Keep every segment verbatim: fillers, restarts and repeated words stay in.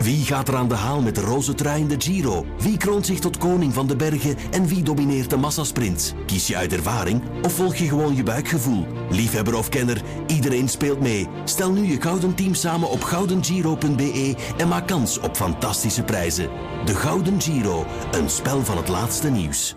Wie gaat er aan de haal met de roze trui in de Giro? Wie kroont zich tot koning van de bergen en wie domineert de massasprints? Kies je uit ervaring of volg je gewoon je buikgevoel? Liefhebber of kenner, iedereen speelt mee. Stel nu je Gouden Team samen op gouden giro punt b e en maak kans op fantastische prijzen. De Gouden Giro, een spel van het laatste nieuws.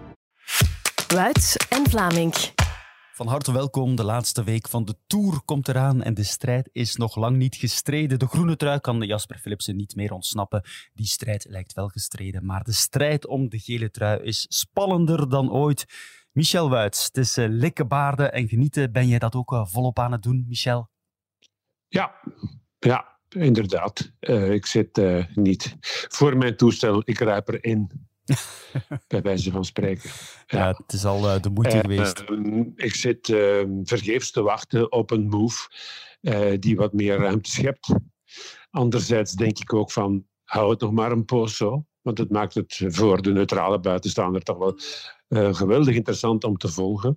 Wout en Vlaming. Van harte welkom. De laatste week van de Tour komt eraan en de strijd is nog lang niet gestreden. De groene trui kan Jasper Philipsen niet meer ontsnappen. Die strijd lijkt wel gestreden, maar de strijd om de gele trui is spannender dan ooit. Michel Wuits, het is uh, likken baarden en genieten. Ben jij dat ook uh, volop aan het doen, Michel? Ja, ja, inderdaad. Uh, ik zit uh, niet voor mijn toestel, ik ruip erin. Bij wijze van spreken. Ja, ja het is al uh, de moeite uh, geweest. Uh, ik zit uh, vergeefs te wachten op een move uh, die wat meer ruimte schept. Anderzijds denk ik ook van, hou het nog maar een poos zo. Want het maakt het voor de neutrale buitenstaander toch wel uh, geweldig interessant om te volgen.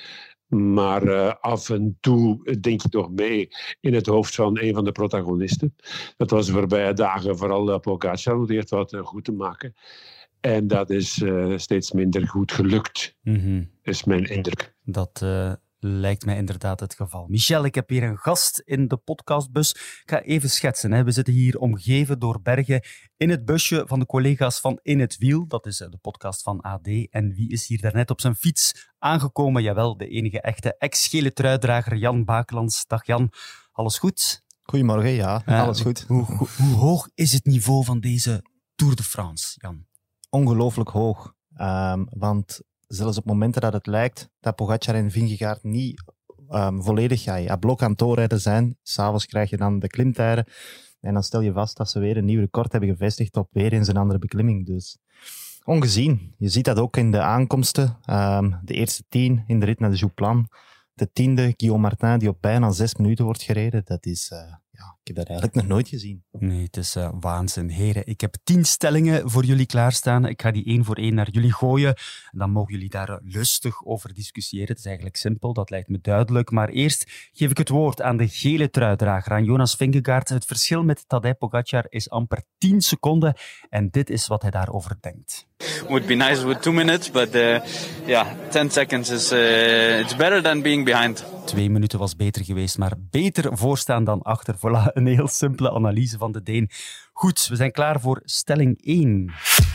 Maar uh, af en toe denk ik toch mee in het hoofd van een van de protagonisten. Dat was de voorbije dagen vooral uh, Pogacar, om het wat uh, goed te maken. En dat is uh, steeds minder goed gelukt, mm-hmm. is mijn indruk. Dat uh, lijkt mij inderdaad het geval. Michel, ik heb hier een gast in de podcastbus. Ik ga even schetsen. Hè. We zitten hier omgeven door bergen in het busje van de collega's van In het Wiel. Dat is uh, de podcast van A D. En wie is hier daarnet op zijn fiets aangekomen? Jawel, de enige echte ex-gele truidrager Jan Bakelands. Dag Jan, alles goed? Goedemorgen, ja, uh, alles goed. Hoe, hoe, hoe hoog is het niveau van deze Tour de France, Jan? Ongelooflijk hoog. Um, want zelfs op momenten dat het lijkt dat Pogacar en Vingegaard niet um, volledig ja, ja, blok aan het doorrijden zijn, s'avonds krijg je dan de klimtijden en dan stel je vast dat ze weer een nieuw record hebben gevestigd op weer eens een andere beklimming. Dus ongezien. Je ziet dat ook in de aankomsten. Um, de eerste tien in de rit naar de Jouplan. De tiende, Guillaume Martin, die op bijna zes minuten wordt gereden. Dat is... Uh, Ja, ik heb dat eigenlijk nog nooit gezien. Nee, het is uh, waanzin. Heren, ik heb tien stellingen voor jullie klaarstaan. Ik ga die één voor één naar jullie gooien. Dan mogen jullie daar uh, lustig over discussiëren. Het is eigenlijk simpel, dat lijkt me duidelijk. Maar eerst geef ik het woord aan de gele truidrager, aan Jonas Vingegaard. Het verschil met Tadej Pogacar is amper tien seconden. En dit is wat hij daarover denkt. Would be nice with two minutes, but uh, yeah, ten seconds is uh, it's better than being behind. Twee minuten was beter geweest, maar beter voorstaan dan achter. Voilà, een heel simpele analyse van de Deen. Goed, we zijn klaar voor stelling één.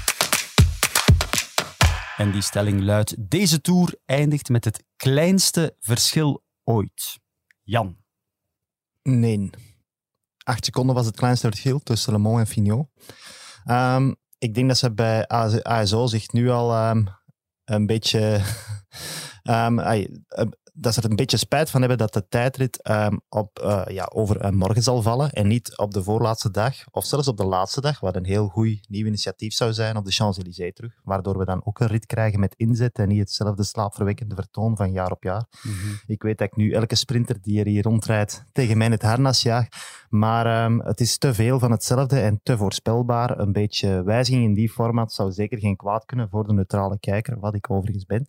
En die stelling luidt: deze Tour eindigt met het kleinste verschil ooit. Jan? Nee. Acht seconden was het kleinste verschil tussen Le Mans en Fignon. Um, ik denk dat ze bij A S O zich nu al um, een beetje... um, ay, um, dat ze er een beetje spijt van hebben dat de tijdrit um, op, uh, ja, over uh, morgen zal vallen en niet op de voorlaatste dag, of zelfs op de laatste dag, wat een heel goed nieuw initiatief zou zijn op de Champs-Élysées terug, waardoor we dan ook een rit krijgen met inzet en niet hetzelfde slaapverwekkende vertoon van jaar op jaar. Mm-hmm. Ik weet dat ik nu elke sprinter die er hier rondrijdt tegen mij in het harnas jaag, maar um, het is te veel van hetzelfde en te voorspelbaar. Een beetje wijziging in die format zou zeker geen kwaad kunnen voor de neutrale kijker, wat ik overigens ben.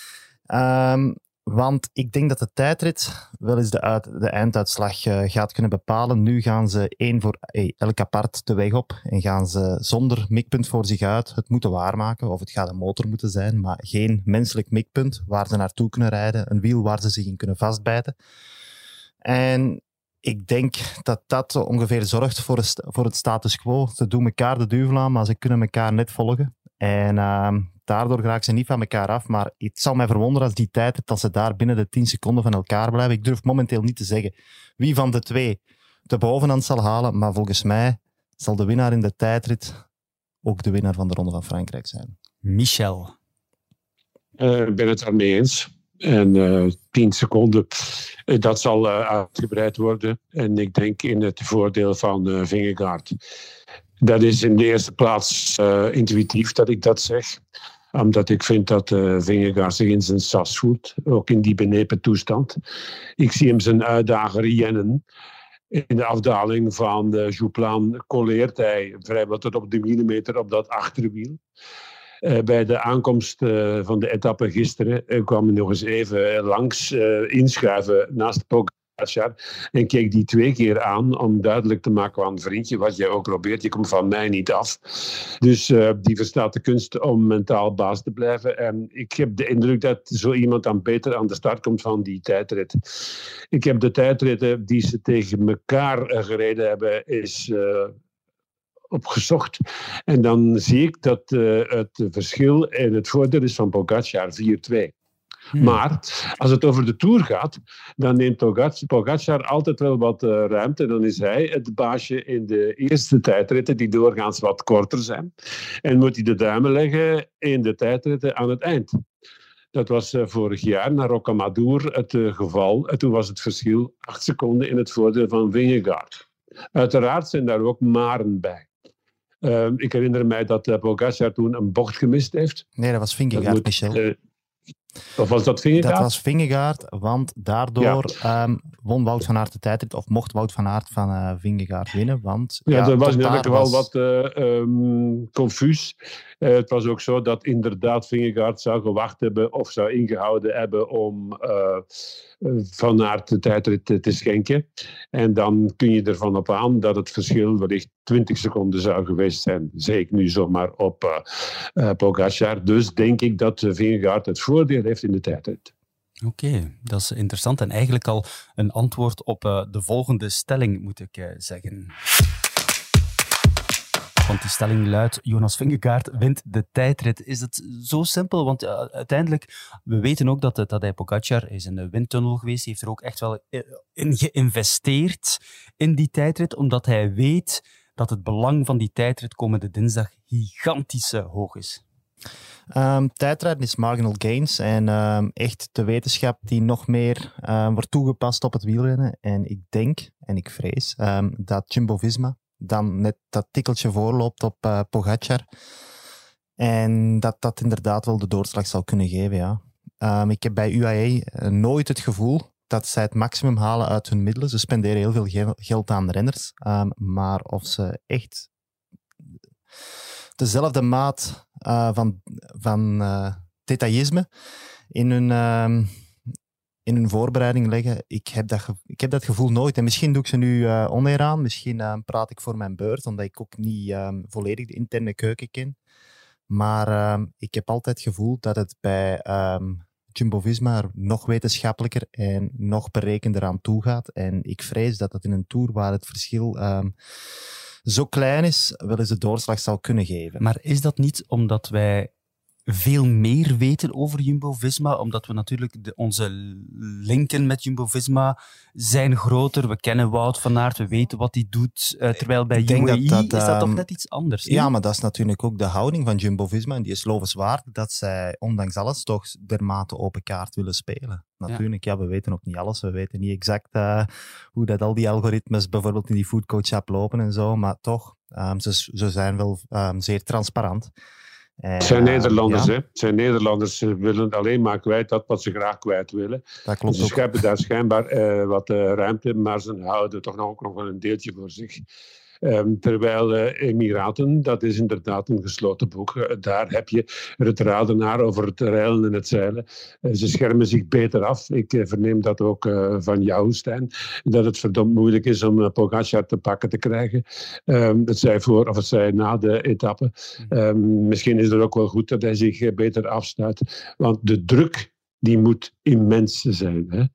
Um, Want ik denk dat de tijdrit wel eens de, uit, de einduitslag uh, gaat kunnen bepalen. Nu gaan ze één voor hey, elk apart de weg op en gaan ze zonder mikpunt voor zich uit het moeten waarmaken. Of het gaat een motor moeten zijn, maar geen menselijk mikpunt waar ze naartoe kunnen rijden. Een wiel waar ze zich in kunnen vastbijten. En ik denk dat dat ongeveer zorgt voor, het, voor het status quo. Ze doen elkaar de duivel aan, maar ze kunnen elkaar net volgen. En uh, daardoor raken ze niet van elkaar af. Maar het zal mij verwonderen als die tijd, dat ze daar binnen de tien seconden van elkaar blijven. Ik durf momenteel niet te zeggen wie van de twee de bovenhand zal halen. Maar volgens mij zal de winnaar in de tijdrit ook de winnaar van de Ronde van Frankrijk zijn. Michel. Uh, ik ben het daarmee eens. En uh, tien seconden, uh, dat zal uh, uitgebreid worden. En ik denk in het voordeel van uh, Vingegaard. Dat is in de eerste plaats uh, intuïtief dat ik dat zeg. Omdat ik vind dat uh, Vingegaard zich in zijn sas voelt. Ook in die benepen toestand. Ik zie hem zijn uitdager jennen. In de afdaling van de Jouplan colleert hij vrijwel tot op de millimeter op dat achterwiel. Uh, bij de aankomst uh, van de etappe gisteren uh, kwam hij nog eens even langs uh, inschuiven naast Pogacar. Pogačar en keek die twee keer aan om duidelijk te maken aan vriendje, wat jij ook probeert, je komt van mij niet af. Dus uh, die verstaat de kunst om mentaal baas te blijven. En ik heb de indruk dat zo iemand dan beter aan de start komt van die tijdrit. Ik heb de tijdritten die ze tegen elkaar uh, gereden hebben, is uh, opgezocht. En dan zie ik dat uh, het verschil en het voordeel is van Pogačar vier twee. Hmm. Maar als het over de Tour gaat, dan neemt Pogačar altijd wel wat uh, ruimte. Dan is hij het baasje in de eerste tijdritten, die doorgaans wat korter zijn. En moet hij de duimen leggen in de tijdritten aan het eind. Dat was uh, vorig jaar naar Rocamadour het uh, geval. En toen was het verschil acht seconden in het voordeel van Vingegaard. Uiteraard zijn daar ook maren bij. Uh, ik herinner mij dat uh, Pogačar toen een bocht gemist heeft. Nee, dat was Vingegaard, dat Michel. Uh, Of was dat Vingegaard? Dat was Vingegaard, want daardoor ja. um, won Wout van Aert de tijdrit, of mocht Wout van Aert van uh, Vingegaard winnen. Want, ja, ja, dat was in elk geval was... wat uh, um, confuus. Uh, het was ook zo dat inderdaad Vingegaard zou gewacht hebben of zou ingehouden hebben om uh, Van Aert de tijdrit te, te schenken. En dan kun je ervan op aan dat het verschil wellicht twintig seconden zou geweest zijn. Zeg ik nu zomaar op uh, uh, Pogačar. Dus denk ik dat uh, Vingegaard het voordeel heeft in de tijdrit. Oké, okay, dat is interessant. En eigenlijk al een antwoord op uh, de volgende stelling, moet ik uh, zeggen. Want die stelling luidt, Jonas Vingegaard wint de tijdrit. Is het zo simpel? Want uh, uiteindelijk, we weten ook dat, dat hij Pogačar is in de windtunnel geweest. Hij heeft er ook echt wel in geïnvesteerd in die tijdrit, omdat hij weet dat het belang van die tijdrit komende dinsdag gigantisch uh, hoog is. Um, tijdrijden is marginal gains en um, echt de wetenschap die nog meer um, wordt toegepast op het wielrennen. En ik denk, en ik vrees, um, dat Jumbo-Visma dan net dat tikkeltje voorloopt op uh, Pogačar. En dat dat inderdaad wel de doorslag zal kunnen geven, ja. Um, ik heb bij U A E uh, nooit het gevoel dat zij het maximum halen uit hun middelen. Ze spenderen heel veel ge- geld aan de renners. Um, maar of ze echt dezelfde maat uh, van, van uh, detailisme in hun... Um, in hun voorbereiding leggen. Ik heb, dat ge- ik heb dat gevoel nooit. En misschien doe ik ze nu uh, oneer aan. Misschien uh, praat ik voor mijn beurt, omdat ik ook niet um, volledig de interne keuken ken. Maar um, ik heb altijd het gevoel dat het bij um, Jumbo-Visma er nog wetenschappelijker en nog berekender aan toe gaat. En ik vrees dat dat in een Tour waar het verschil um, zo klein is, wel eens de doorslag zal kunnen geven. Maar is dat niet omdat wij veel meer weten over Jumbo-Visma, omdat we natuurlijk de, onze linken met Jumbo-Visma zijn groter. We kennen Wout van Aert, we weten wat hij doet. Uh, terwijl bij U A E dat, dat, is dat toch net iets anders? Ja, nee? Maar dat is natuurlijk ook de houding van Jumbo-Visma. En die is lovenswaardig dat zij, ondanks alles, toch dermate open kaart willen spelen. Natuurlijk, ja, ja we weten ook niet alles. We weten niet exact uh, hoe dat al die algoritmes bijvoorbeeld in die foodcoach-app lopen en zo. Maar toch, um, ze, ze zijn wel um, zeer transparant. Het zijn Nederlanders, ja. hè? Het zijn Nederlanders. Ze willen alleen maar kwijt dat wat ze graag kwijt willen. Dat klopt ze scheppen daar schijnbaar uh, wat uh, ruimte, maar ze houden toch nog, ook nog wel een deeltje voor zich. Um, terwijl uh, Emiraten, dat is inderdaad een gesloten boek. Uh, daar heb je het radenaar over het reilen en het zeilen. Uh, ze schermen zich beter af. Ik uh, verneem dat ook uh, van jou, Stijn. Dat het verdomd moeilijk is om uh, Pogačar te pakken te krijgen. Um, het zij voor of het zij na de etappe. Um, misschien is het ook wel goed dat hij zich uh, beter afsluit. Want de druk die moet immens zijn. Hè?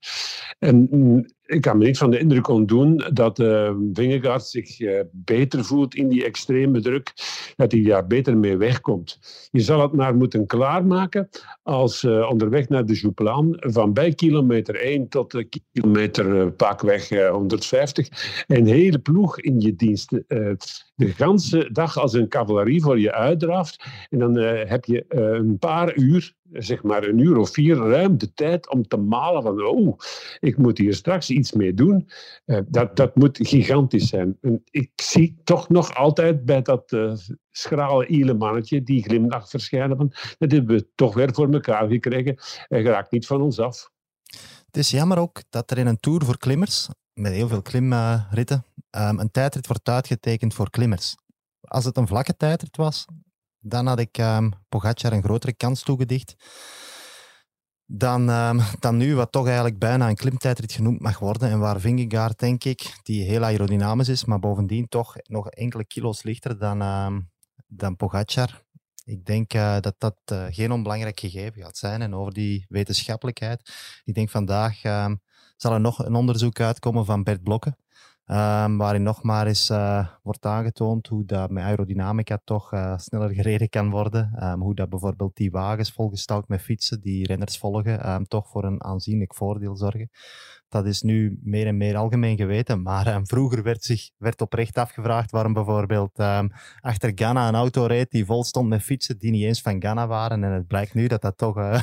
En mm, ik kan me niet van de indruk ontdoen dat uh, Vingegaard zich uh, beter voelt in die extreme druk, dat hij daar beter mee wegkomt. Je zal het maar moeten klaarmaken als uh, onderweg naar de Jouplan, van bij kilometer één tot uh, kilometer uh, pakweg uh, honderdvijftig, een hele ploeg in je dienst. Uh, de ganse dag als een cavalerie voor je uitdraft en dan uh, heb je uh, een paar uur, zeg maar een uur of vier, ruim de tijd om te malen van oh, ik moet hier straks iets mee doen. Uh, dat, dat moet gigantisch zijn. En ik zie toch nog altijd bij dat uh, schrale iele mannetje die glimlach verschijnen van dat hebben we toch weer voor elkaar gekregen. Hij raakt niet van ons af. Het is jammer ook dat er in een Tour voor klimmers, met heel veel klimritten, um, een tijdrit wordt uitgetekend voor klimmers. Als het een vlakke tijdrit was, dan had ik um, Pogačar een grotere kans toegedicht. dan, um, dan nu, wat toch eigenlijk bijna een klimtijdrit genoemd mag worden. En waar Vingegaard, denk ik, die heel aerodynamisch is, maar bovendien toch nog enkele kilo's lichter dan, um, dan Pogacar. Ik denk uh, dat dat uh, geen onbelangrijk gegeven gaat zijn. En over die wetenschappelijkheid. Ik denk vandaag um, zal er nog een onderzoek uitkomen van Bert Blokke. Um, waarin nog maar eens uh, wordt aangetoond hoe dat met aerodynamica toch uh, sneller gereden kan worden. Um, hoe dat bijvoorbeeld die wagens volgestouwd met fietsen die renners volgen, um, toch voor een aanzienlijk voordeel zorgen. Dat is nu meer en meer algemeen geweten, maar um, vroeger werd zich werd oprecht afgevraagd waarom bijvoorbeeld um, achter Ganna een auto reed die vol stond met fietsen die niet eens van Ganna waren. En het blijkt nu dat dat toch uh,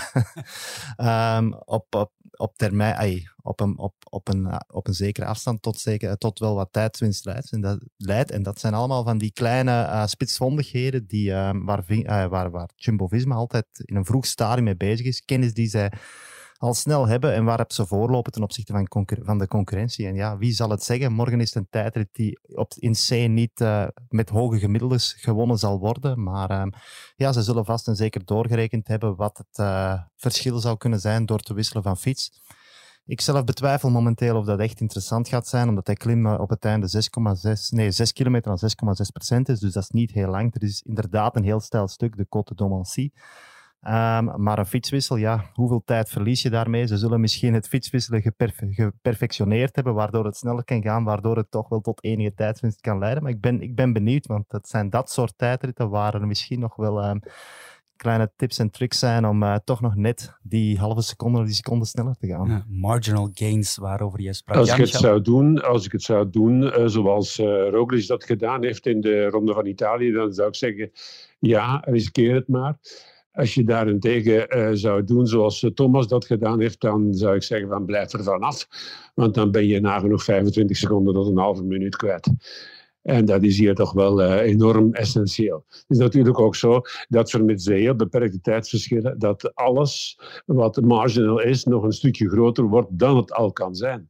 um, op, op, op termijn, ay, op, een, op, op, een, op een zekere afstand tot, zeker, tot wel wat tijdswinst leidt. En dat, leidt. En dat zijn allemaal van die kleine uh, spitsvondigheden die, uh, waar, uh, waar, waar Jumbo-Visma altijd in een vroeg stadium mee bezig is. Kennis die zij al snel hebben en waarop ze voorlopen ten opzichte van, concur- van de concurrentie. En ja, wie zal het zeggen? Morgen is het een tijdrit die op, in C niet uh, met hoge gemiddeldes gewonnen zal worden. Maar uh, ja, ze zullen vast en zeker doorgerekend hebben wat het uh, verschil zou kunnen zijn door te wisselen van fiets. Ik zelf betwijfel momenteel of dat echt interessant gaat zijn, omdat hij klim op het einde zes komma zes, nee, zes kilometer aan zes komma zes procent is. Dus dat is niet heel lang. Er is inderdaad een heel steil stuk, de Côte d'Omancy. Um, maar een fietswissel, ja, hoeveel tijd verlies je daarmee? Ze zullen misschien het fietswisselen geperfe- geperfectioneerd hebben, waardoor het sneller kan gaan, waardoor het toch wel tot enige tijdswinst kan leiden. Maar ik ben, ik ben benieuwd, want het zijn dat soort tijdritten waar er misschien nog wel um, kleine tips en tricks zijn om uh, toch nog net die halve seconde of die seconde sneller te gaan. Ja, marginal gains waarover je sprak. Als Ja, ik het Michel? zou doen, als ik het zou doen uh, zoals uh, Roglic dat gedaan heeft in de Ronde van Italië, dan zou ik zeggen, ja, riskeer het maar. Als je daarentegen uh, zou doen zoals Thomas dat gedaan heeft, dan zou ik zeggen van blijf er vanaf. Want dan ben je nagenoeg vijfentwintig seconden tot een halve minuut kwijt. En dat is hier toch wel uh, enorm essentieel. Het is natuurlijk ook zo dat vermits de heel beperkte tijdsverschillen, dat alles wat marginal is nog een stukje groter wordt dan het al kan zijn.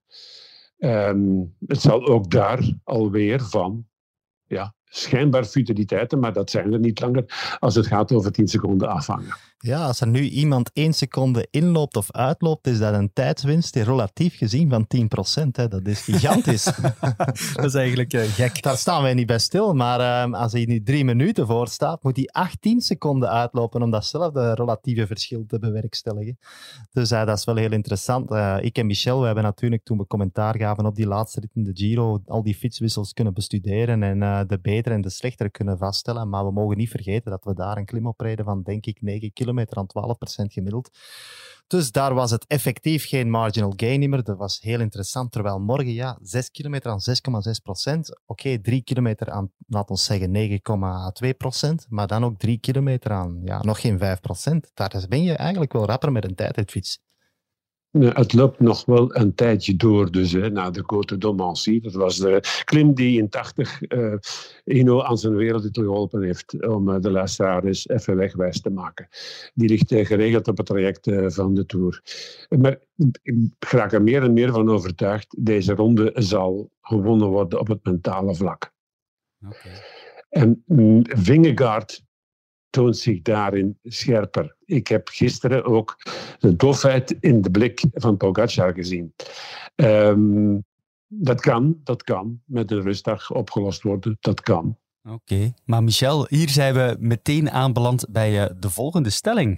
Um, het zal ook daar alweer van, ja, schijnbaar futiliteiten, maar dat zijn er niet langer als het gaat over tien seconden afhangen. Ja, als er nu iemand één seconde inloopt of uitloopt, is dat een tijdswinst relatief gezien van tien procent. Hè. Dat is gigantisch. Dat is eigenlijk uh, gek. Daar staan wij niet bij stil, maar uh, als hij nu drie minuten voor staat, moet hij achttien seconden uitlopen om datzelfde relatieve verschil te bewerkstelligen. Dus uh, dat is wel heel interessant. Uh, ik en Michel, we hebben natuurlijk toen we commentaar gaven op die laatste rit in de Giro, al die fietswissels kunnen bestuderen en uh, de betere en de slechtere kunnen vaststellen. Maar we mogen niet vergeten dat we daar een klim op reden van, denk ik, negen kilometer aan twaalf procent gemiddeld. Dus daar was het effectief geen marginal gain meer. Dat was heel interessant. Terwijl morgen, ja, zes kilometer aan zes komma zes procent. Oké, okay, drie kilometer aan, laat ons zeggen, negen komma twee procent. Maar dan ook drie kilometer aan, ja, nog geen vijf procent. Daar ben je eigenlijk wel rapper met een tijdritfiets. Nee, het loopt nog wel een tijdje door, dus hè, na de Côte d'Omancy. Dat was de klim die in tachtig uh, Hinault aan zijn wereldtitel geholpen heeft om uh, de luisteraar eens even wegwijs te maken. Die ligt uh, geregeld op het traject uh, van de Tour. Maar ik raak er meer en meer van overtuigd, deze ronde zal gewonnen worden op het mentale vlak. Okay. En mm, Vingegaard toont zich daarin scherper. Ik heb gisteren ook de dofheid in de blik van Pogacar gezien. Um, dat kan, dat kan met een rustdag opgelost worden. Dat kan. Oké, okay. Maar Michel, hier zijn we meteen aanbeland bij uh, de volgende stelling.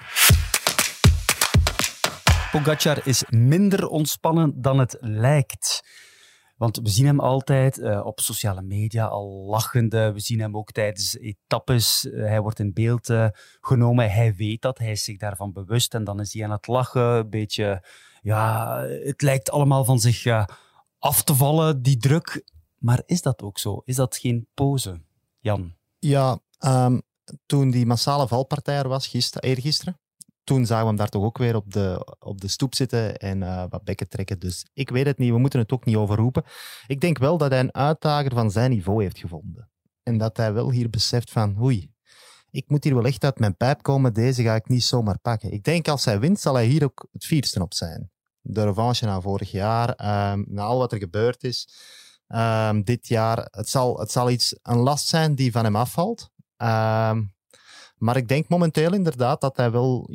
Pogacar is minder ontspannen dan het lijkt. Want we zien hem altijd uh, op sociale media al lachende. We zien hem ook tijdens etappes. Uh, hij wordt in beeld uh, genomen. Hij weet dat. Hij is zich daarvan bewust. En dan is hij aan het lachen. Een beetje... Ja, het lijkt allemaal van zich uh, af te vallen, die druk. Maar is dat ook zo? Is dat geen pose, Jan? Ja, um, toen die massale valpartij er was, gister, eergisteren, toen zagen we hem daar toch ook weer op de, op de stoep zitten en uh, wat bekken trekken. Dus ik weet het niet, we moeten het ook niet overroepen. Ik denk wel dat hij een uitdager van zijn niveau heeft gevonden. En dat hij wel hier beseft van, oei, ik moet hier wel echt uit mijn pijp komen, deze ga ik niet zomaar pakken. Ik denk als hij wint, zal hij hier ook het vierste op zijn. De revanche na vorig jaar, um, na al wat er gebeurd is, um, dit jaar, het zal, het zal iets, een last zijn die van hem afvalt. Um, Maar ik denk momenteel inderdaad dat hij wel ja,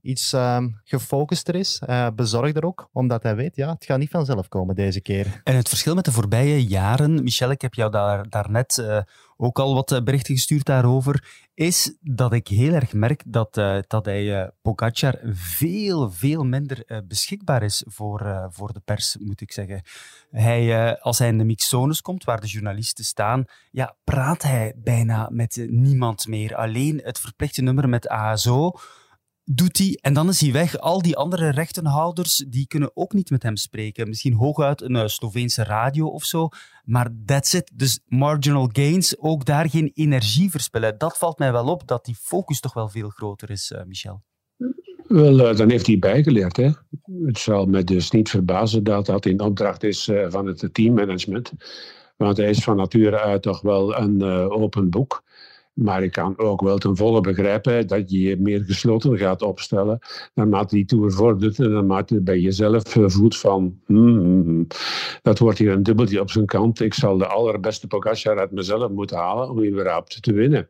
iets um, gefocuster is, uh, bezorgder ook, omdat hij weet, ja, het gaat niet vanzelf komen deze keer. En het verschil met de voorbije jaren, Michel, ik heb jou daar, daarnet uh, ook al wat berichten gestuurd daarover, is dat ik heel erg merk dat, uh, dat hij uh, Pogačar veel, veel minder uh, beschikbaar is voor, uh, voor de pers, moet ik zeggen. Hij, uh, als hij in de mixzones komt, waar de journalisten staan, ja, praat hij bijna met uh, niemand meer. Alleen het verplichte nummer met A S O doet hij en dan is hij weg. Al die andere rechtenhouders die kunnen ook niet met hem spreken. Misschien hooguit een uh, Sloveense radio of zo, maar that's it. Dus marginal gains, ook daar geen energie verspillen. Dat valt mij wel op, dat die focus toch wel veel groter is, uh, Michel. Wel, uh, dan heeft hij bijgeleerd. Hè? Het zal me dus niet verbazen dat dat in opdracht is uh, van het teammanagement. Want hij is van nature uit toch wel een uh, open boek. Maar ik kan ook wel ten volle begrijpen dat je je meer gesloten gaat opstellen naarmate die Tour vordert en naarmate je bij jezelf voelt van hmm, dat wordt hier een dubbeltje op zijn kant. Ik zal de allerbeste Pogačar uit mezelf moeten halen om überhaupt te winnen.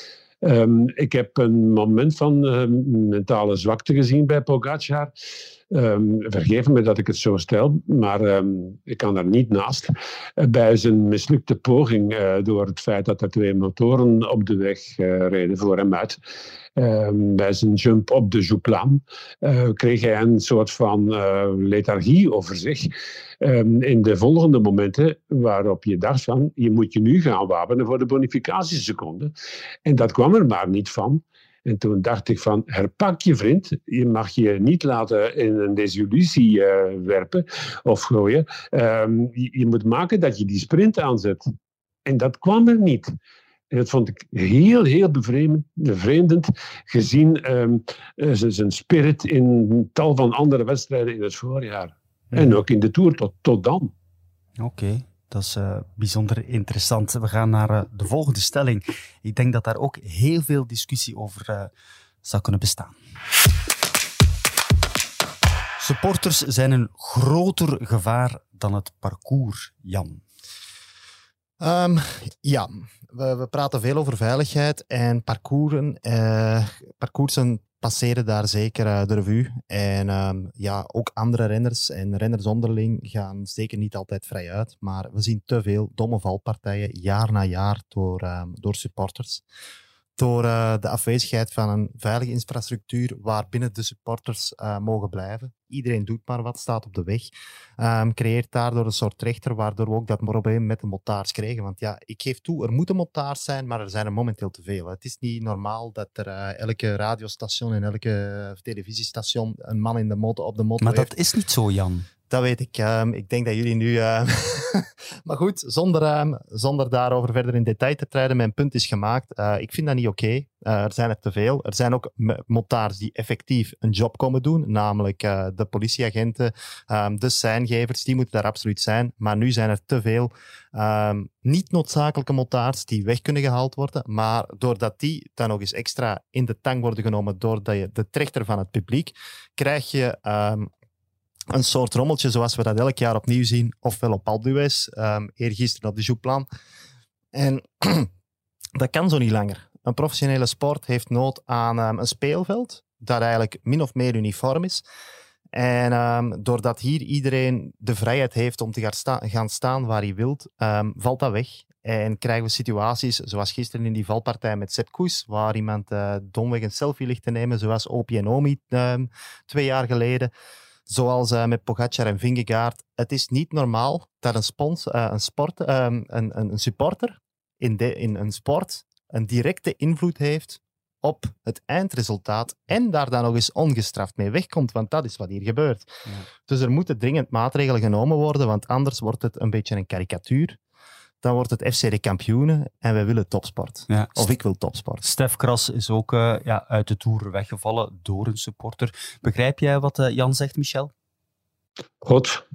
Um, ik heb een moment van uh, mentale zwakte gezien bij Pogačar. Um, vergeef me dat ik het zo stel, maar um, ik kan daar niet naast. Uh, bij zijn mislukte poging, uh, door het feit dat er twee motoren op de weg uh, reden voor hem uit, um, bij zijn jump op de Jouplan, uh, kreeg hij een soort van uh, lethargie over zich. Um, in de volgende momenten waarop je dacht van, je moet je nu gaan wapenen voor de bonificatieseconde. En dat kwam er maar niet van. En toen dacht ik van, herpak je vriend, je mag je niet laten in een desillusie uh, werpen of gooien. Um, je, je moet maken dat je die sprint aanzet. En dat kwam er niet. En dat vond ik heel, heel bevreemdend, gezien um, zijn spirit in tal van andere wedstrijden in het voorjaar. Ja. En ook in de Tour tot, tot dan. Oké. Okay. Dat is uh, bijzonder interessant. We gaan naar uh, de volgende stelling. Ik denk dat daar ook heel veel discussie over uh, zou kunnen bestaan. Supporters zijn een groter gevaar dan het parcours, Jan. Um, ja, we, we praten veel over veiligheid en parcoursen. Uh, parcoursen passeren daar zeker uh, de revue. En um, ja, ook andere renners en renners onderling gaan zeker niet altijd vrij uit. Maar we zien te veel domme valpartijen, jaar na jaar, door, um, door supporters. Door uh, de afwezigheid van een veilige infrastructuur waarbinnen de supporters uh, mogen blijven. Iedereen doet maar wat, staat op de weg. Um, creëert daardoor een soort trechter, waardoor we ook dat probleem met de motards kregen. Want ja, ik geef toe, er moeten motards zijn, maar er zijn er momenteel te veel. Het is niet normaal dat er uh, elke radiostation en elke uh, televisiestation een man in de motor, op de motor Maar heeft. dat is niet zo, Jan. Dat weet ik. Um, ik denk dat jullie nu... Uh... maar goed, zonder, um, zonder daarover verder in detail te treden, mijn punt is gemaakt. Uh, ik vind dat niet oké. Okay. Uh, er zijn er te veel. Er zijn ook motards die effectief een job komen doen, namelijk uh, de politieagenten, um, de seingevers, die moeten daar absoluut zijn. Maar nu zijn er te veel um, niet noodzakelijke motards die weg kunnen gehaald worden, maar doordat die dan nog eens extra in de tang worden genomen door de, de trechter van het publiek, krijg je... Um, een soort rommeltje zoals we dat elk jaar opnieuw zien, ofwel op Alpe d'Huez, um, eergisteren op de Jouplan. En dat kan zo niet langer. Een professionele sport heeft nood aan um, een speelveld dat eigenlijk min of meer uniform is. En um, doordat hier iedereen de vrijheid heeft om te gaan, sta- gaan staan waar hij wil, um, valt dat weg. En krijgen we situaties zoals gisteren in die valpartij met Sepp Kuss, waar iemand uh, domweg een selfie ligt te nemen, zoals Opie en Omi um, twee jaar geleden. Zoals uh, met Pogačar en Vingegaard. Het is niet normaal dat een, spons, uh, een, sport, uh, een, een supporter in, de, in een sport een directe invloed heeft op het eindresultaat en daar dan nog eens ongestraft mee wegkomt, want dat is wat hier gebeurt. Ja. Dus er moeten dringend maatregelen genomen worden, want anders wordt het een beetje een karikatuur. Dan wordt het F C de kampioenen en wij willen topsport. Ja. Of ik wil topsport. Stef Kras is ook uh, ja, uit de Tour weggevallen door een supporter. Begrijp jij wat uh, Jan zegt, Michel? Goed.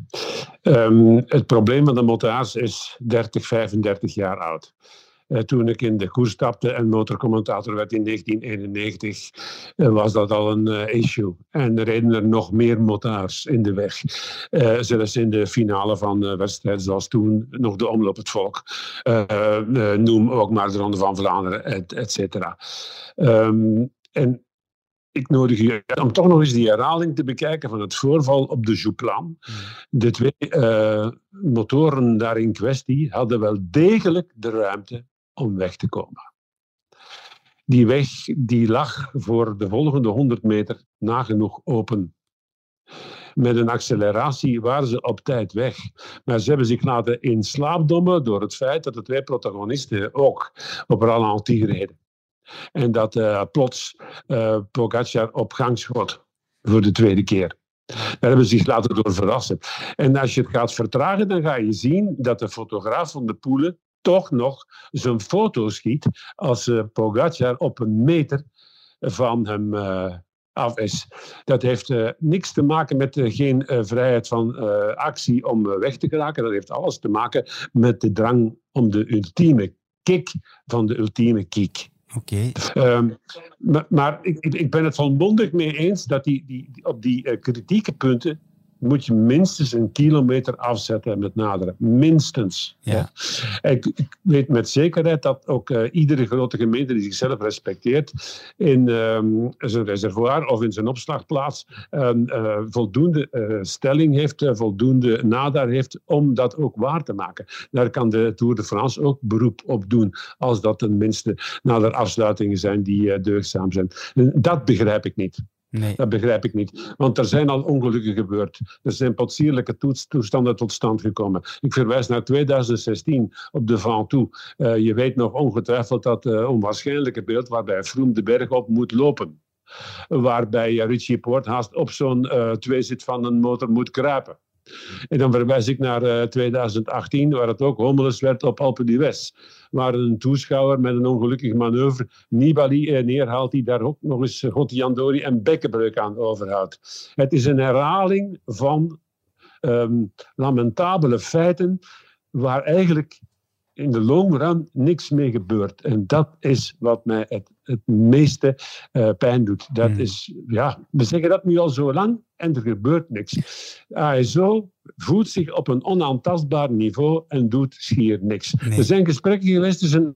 Um, het probleem van de motards is dertig, vijfendertig jaar oud. Uh, toen ik in de koers stapte en motorcommentator werd in negentien eenennegentig, uh, was dat al een uh, issue. En er reden er nog meer motards in de weg. Uh, zelfs in de finale van uh, wedstrijden zoals toen nog de Omloop het Volk. Uh, uh, noem ook maar de Ronde van Vlaanderen, et, et cetera. Um, en ik nodig je uit om toch nog eens die herhaling te bekijken van het voorval op de Jouplan. De twee uh, motoren daar in kwestie hadden wel degelijk de ruimte om weg te komen. Die weg die lag voor de volgende honderd meter nagenoeg open. Met een acceleratie waren ze op tijd weg. Maar ze hebben zich laten in slaap dommen door het feit dat de twee protagonisten ook op ralenti reden. En dat uh, plots uh, Pogačar op gang schot voor de tweede keer. Daar hebben ze zich laten door verrassen. En als je het gaat vertragen, dan ga je zien dat de fotograaf van de Poelen toch nog zijn foto schiet als uh, Pogačar op een meter van hem uh, af is. Dat heeft uh, niks te maken met uh, geen uh, vrijheid van uh, actie om uh, weg te geraken. Dat heeft alles te maken met de drang om de ultieme kick van de ultieme kick. Oké. Okay. Um, maar maar ik, ik ben het volmondig mee eens dat die, die, die, op die uh, kritieke punten moet je minstens een kilometer afzetten en met naderen. Minstens. Ja. Ik, ik weet met zekerheid dat ook uh, iedere grote gemeente die zichzelf respecteert in um, zijn reservoir of in zijn opslagplaats um, uh, voldoende uh, stelling heeft, uh, voldoende nadar heeft om dat ook waar te maken. Daar kan de Tour de France ook beroep op doen, als dat tenminste nader afsluitingen zijn die uh, deugdzaam zijn. En dat begrijp ik niet. Nee. Dat begrijp ik niet. Want er zijn al ongelukken gebeurd. Er zijn potsierlijke toestanden tot stand gekomen. Ik verwijs naar tweeduizend zestien op de Ventoux. Uh, je weet nog ongetwijfeld dat uh, onwaarschijnlijke beeld waarbij Froome de berg op moet lopen. Waarbij uh, Richie Porte haast op zo'n uh, tweezit van een motor moet kruipen. En dan verwijs ik naar uh, tweeduizend achttien, waar het ook hommeles werd op Alpe d'Huez. Waar een toeschouwer met een ongelukkig manoeuvre Nibali uh, neerhaalt, die daar ook nog eens Gottiandori en bekkenbreuk aan overhoudt. Het is een herhaling van um, lamentabele feiten waar eigenlijk in de long run niks mee gebeurt. En dat is wat mij het, het meeste uh, pijn doet. Dat mm. is, ja, we zeggen dat nu al zo lang en er gebeurt niks. A S O voelt zich op een onaantastbaar niveau en doet schier niks. Nee. Er zijn gesprekken geweest tussen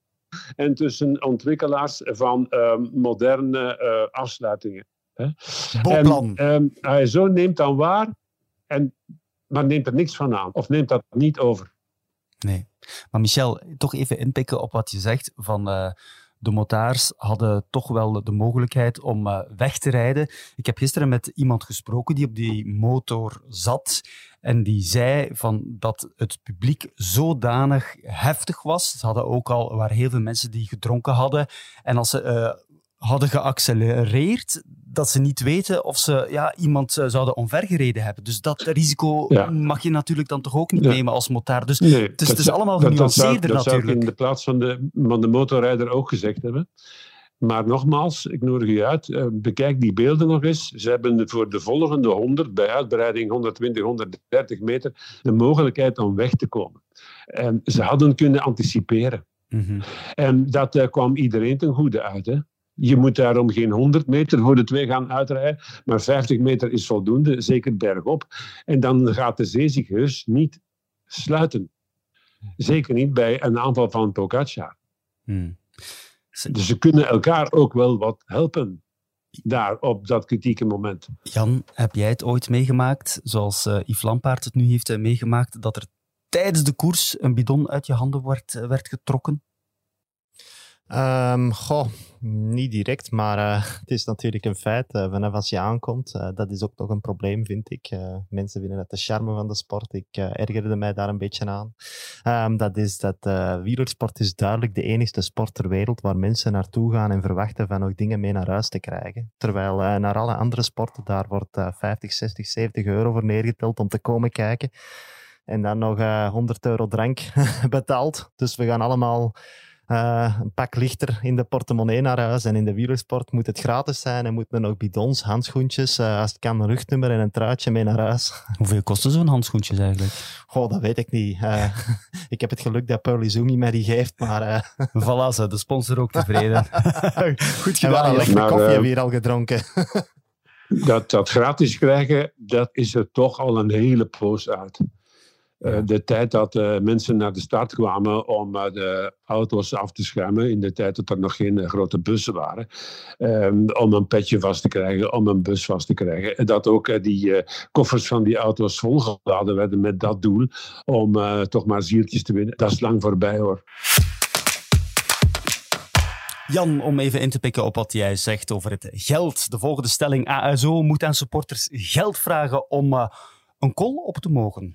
en tussen ontwikkelaars van uh, moderne uh, afsluitingen. Hè? Boplan. En um, A S O neemt dan waar, en, maar neemt er niks van aan. Of neemt dat niet over. Nee. Maar Michel, toch even inpikken op wat je zegt van uh, de motards hadden toch wel de mogelijkheid om uh, weg te rijden. Ik heb gisteren met iemand gesproken die op die motor zat en die zei van dat het publiek zodanig heftig was. Ze hadden ook al, er waren heel veel mensen die gedronken hadden en als ze uh, hadden geaccelereerd, dat ze niet weten of ze ja, iemand uh, zouden omvergereden hebben. Dus dat risico ja. mag je natuurlijk dan toch ook niet ja. nemen als motard. Dus nee, het is, het is allemaal genuanceerder dat, dat, dat natuurlijk. Dat zou ik in de plaats van de, van de motorrijder ook gezegd hebben. Maar nogmaals, ik nodig je uit, uh, bekijk die beelden nog eens. Ze hebben voor de volgende honderd, bij uitbreiding honderdtwintig, honderddertig meter, de mogelijkheid om weg te komen. En ze hadden kunnen anticiperen. Mm-hmm. En dat uh, kwam iedereen ten goede uit, hè. Je moet daarom geen honderd meter voor de twee gaan uitrijden, maar vijftig meter is voldoende, zeker bergop. En dan gaat de zee zich heus niet sluiten. Zeker niet bij een aanval van Pogačar. Hmm. Dus ze kunnen elkaar ook wel wat helpen daar op dat kritieke moment. Jan, heb jij het ooit meegemaakt, zoals uh, Yves Lampaert het nu heeft uh, meegemaakt, dat er tijdens de koers een bidon uit je handen werd, uh, werd getrokken? Um, goh, niet direct, maar uh, het is natuurlijk een feit. Uh, vanaf als je aankomt, uh, dat is ook nog een probleem, vind ik. Uh, mensen vinden het de charme van de sport. Ik uh, ergerde mij daar een beetje aan. Um, dat is dat uh, wielersport is duidelijk de enigste sport ter wereld waar mensen naartoe gaan en verwachten van nog dingen mee naar huis te krijgen. Terwijl uh, naar alle andere sporten, daar wordt uh, vijftig, zestig, zeventig euro voor neergeteld om te komen kijken. En dan nog uh, honderd euro drank betaald. Dus we gaan allemaal... Uh, een pak lichter in de portemonnee naar huis. En in de wielersport moet het gratis zijn en moeten er nog bidons, handschoentjes, uh, als het kan een rugnummer en een truitje mee naar huis. Hoeveel kosten zo'n handschoentjes eigenlijk? Goh, dat weet ik niet. Uh, ik heb het geluk dat Pearl Izumi mij die geeft, maar... Uh... Voilà, de sponsor ook tevreden. Goed gedaan. En een lekkere koffie hebben we hier al gedronken. dat, dat gratis krijgen, dat is er toch al een hele poos uit. Uh, de tijd dat uh, mensen naar de start kwamen om uh, de auto's af te schermen, in de tijd dat er nog geen uh, grote bussen waren, um, om een petje vast te krijgen, om een bus vast te krijgen. En dat ook uh, die uh, koffers van die auto's volgeladen werden met dat doel om uh, toch maar zieltjes te winnen. Dat is lang voorbij, hoor. Jan, om even in te pikken op wat jij zegt over het geld. De volgende stelling: A S O moet aan supporters geld vragen om uh, een call op te mogen.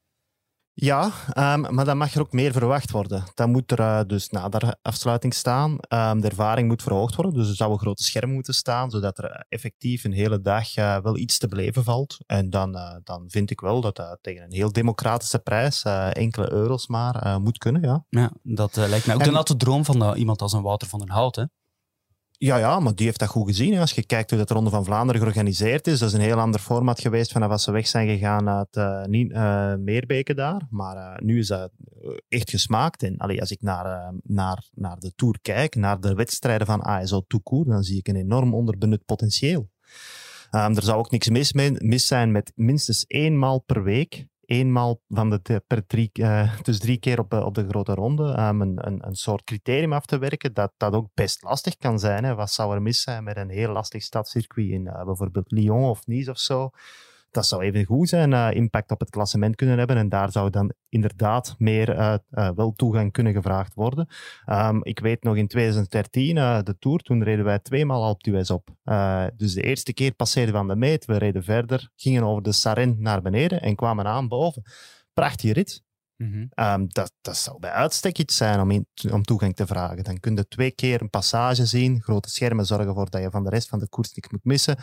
Ja, um, maar dan mag er ook meer verwacht worden. Dan moet er uh, dus na de afsluiting staan. Um, de ervaring moet verhoogd worden, dus er zou een grote scherm moeten staan, zodat er effectief een hele dag uh, wel iets te beleven valt. En dan, uh, dan vind ik wel dat dat tegen een heel democratische prijs, uh, enkele euro's maar, uh, moet kunnen. Ja, ja dat uh, lijkt mij ook en, de natte droom van uh, iemand als een Wouter van den Hout, hè? Ja, ja, maar die heeft dat goed gezien. Hè. Als je kijkt hoe dat de Ronde van Vlaanderen georganiseerd is, dat is een heel ander format geweest vanaf als ze weg zijn gegaan uit uh, niet, uh, Meerbeke daar. Maar uh, nu is dat echt gesmaakt. En allee, als ik naar, uh, naar, naar de Tour kijk, naar de wedstrijden van A S O tout court, dan zie ik een enorm onderbenut potentieel. Um, er zou ook niks mis, mee, mis zijn met minstens eenmaal per week, eenmaal van de, per drie, uh, dus drie keer op, op de grote ronde, um, een, een, een soort criterium af te werken dat, dat ook best lastig kan zijn. Hè. Wat zou er mis zijn met een heel lastig stadscircuit in uh, bijvoorbeeld Lyon of Nice of zo? Dat zou even goed zijn, uh, impact op het klassement kunnen hebben en daar zou dan inderdaad meer uh, uh, wel toegang kunnen gevraagd worden. Um, ik weet nog in twintig dertien, uh, de Tour, toen reden wij tweemaal Alpe d'Huez op. Uh, dus de eerste keer passeerden we aan de meet, we reden verder, gingen over de Sarenne naar beneden en kwamen aan boven. Prachtige rit. Mm-hmm. Um, dat, dat zou bij uitstek iets zijn om, in, om toegang te vragen. Dan kun je twee keer een passage zien, grote schermen zorgen ervoor dat je van de rest van de koers niks moet missen.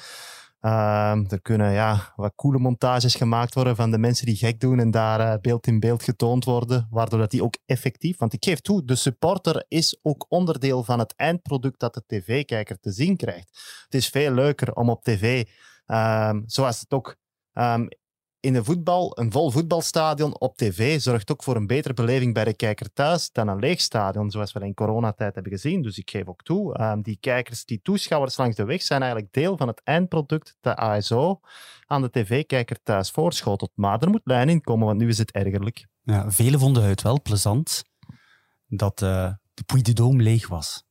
Uh, er kunnen ja, wat coole montages gemaakt worden van de mensen die gek doen en daar uh, beeld in beeld getoond worden, waardoor dat die ook effectief... Want ik geef toe, de supporter is ook onderdeel van het eindproduct dat de tv-kijker te zien krijgt. Het is veel leuker om op tv, um, zoals het ook... Um, in een voetbal, een vol voetbalstadion op tv zorgt ook voor een betere beleving bij de kijker thuis dan een leeg stadion, zoals we in coronatijd hebben gezien. Dus ik geef ook toe, um, die kijkers, die toeschouwers langs de weg zijn eigenlijk deel van het eindproduct dat A S O aan de tv-kijker thuis voorschotelt. Maar er moet lijn in komen, want nu is het ergerlijk. Ja, velen vonden het wel plezant dat uh, de Puy de Dôme leeg was.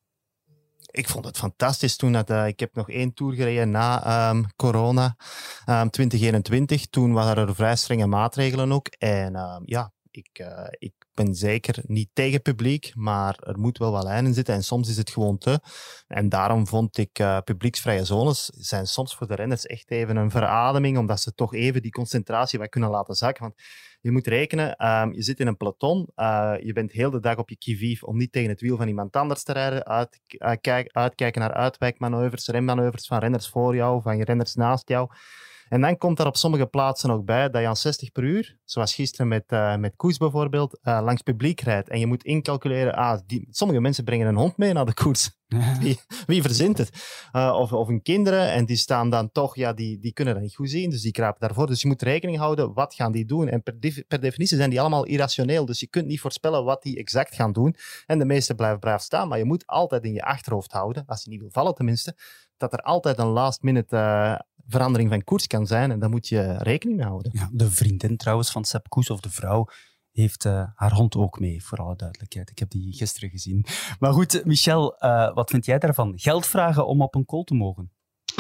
Ik vond het fantastisch toen. Dat, uh, ik heb nog één tour gereden na um, corona, um, twintig eenentwintig. Toen waren er vrij strenge maatregelen ook. En um, ja, ik, uh, ik ben zeker niet tegen publiek, maar er moet wel wat lijn in zitten. En soms is het gewoon te. En daarom vond ik uh, publieksvrije zones zijn soms voor de renners echt even een verademing, omdat ze toch even die concentratie wat kunnen laten zakken. Want je moet rekenen, um, je zit in een peloton, uh, je bent heel de dag op je qui-vive om niet tegen het wiel van iemand anders te rijden, uit, uh, kijk, uitkijken naar uitwijkmanoeuvres, remmanoeuvres van renners voor jou, van je renners naast jou. En dan komt er op sommige plaatsen ook bij dat je aan zestig per uur, zoals gisteren met, uh, met koers bijvoorbeeld, uh, langs publiek rijdt. En je moet incalculeren, ah, die, sommige mensen brengen een hond mee naar de koers. Wie, wie verzint het? Uh, of, of hun kinderen, en die staan dan toch, ja, die, die kunnen dat niet goed zien, dus die kruipen daarvoor. Dus je moet rekening houden, wat gaan die doen? En per, per definitie zijn die allemaal irrationeel, dus je kunt niet voorspellen wat die exact gaan doen. En de meesten blijven braaf staan, maar je moet altijd in je achterhoofd houden, als je niet wil vallen tenminste, dat er altijd een last-minute uh, verandering van koers kan zijn en daar moet je rekening mee houden. Ja, de vriendin trouwens van Sepp Kuss, of de vrouw, heeft uh, haar hond ook mee, voor alle duidelijkheid. Ik heb die gisteren gezien. Maar goed, Michel, uh, wat vind jij daarvan? Geld vragen om op een call te mogen?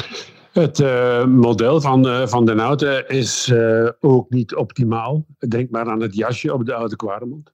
Het uh, model van, uh, van Den Houten is uh, ook niet optimaal. Denk maar aan het jasje op de Oude Kwaremond.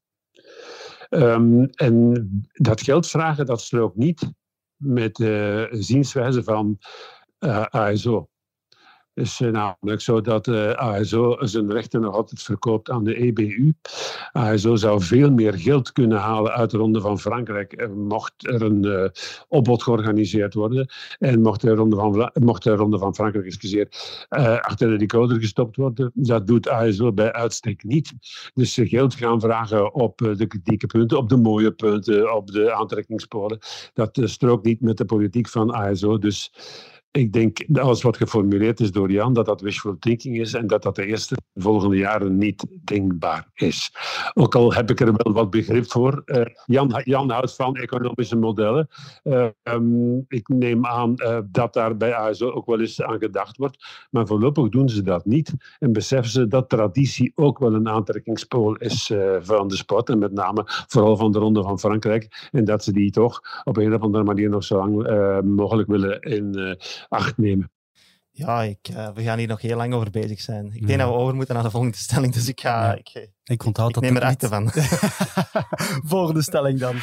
Um, en dat geld vragen, dat strookt niet met de uh, zienswijze van uh, A S O. Het is uh, namelijk zo dat uh, A S O zijn rechten nog altijd verkoopt aan de E B U. A S O zou veel meer geld kunnen halen uit de Ronde van Frankrijk. Uh, mocht er een uh, opbod georganiseerd worden en mocht de Ronde van, Vla- mocht de Ronde van Frankrijk excuseer, uh, achter de decoder gestopt worden. Dat doet A S O bij uitstek niet. Dus ze geld gaan vragen op uh, de kritieke punten, op de mooie punten, op de aantrekkingspolen. Dat uh, strookt niet met de politiek van A S O. Dus Ik denk dat alles wat geformuleerd is door Jan, dat dat wishful thinking is en dat dat de eerste volgende jaren niet denkbaar is. Ook al heb ik er wel wat begrip voor. Uh, Jan, Jan houdt van economische modellen. Uh, um, ik neem aan uh, dat daar bij A S O ook wel eens aan gedacht wordt. Maar voorlopig doen ze dat niet. En beseffen ze dat traditie ook wel een aantrekkingspool is uh, van de sport. En met name vooral van de Ronde van Frankrijk. En dat ze die toch op een of andere manier nog zo lang uh, mogelijk willen in uh, acht nemen. Ja, ik, uh, we gaan hier nog heel lang over bezig zijn. Ik ja. denk dat we over moeten naar de volgende stelling, dus ik ga... Ja. Ik, ik onthoud ik dat neem er achter van. Volgende stelling dan.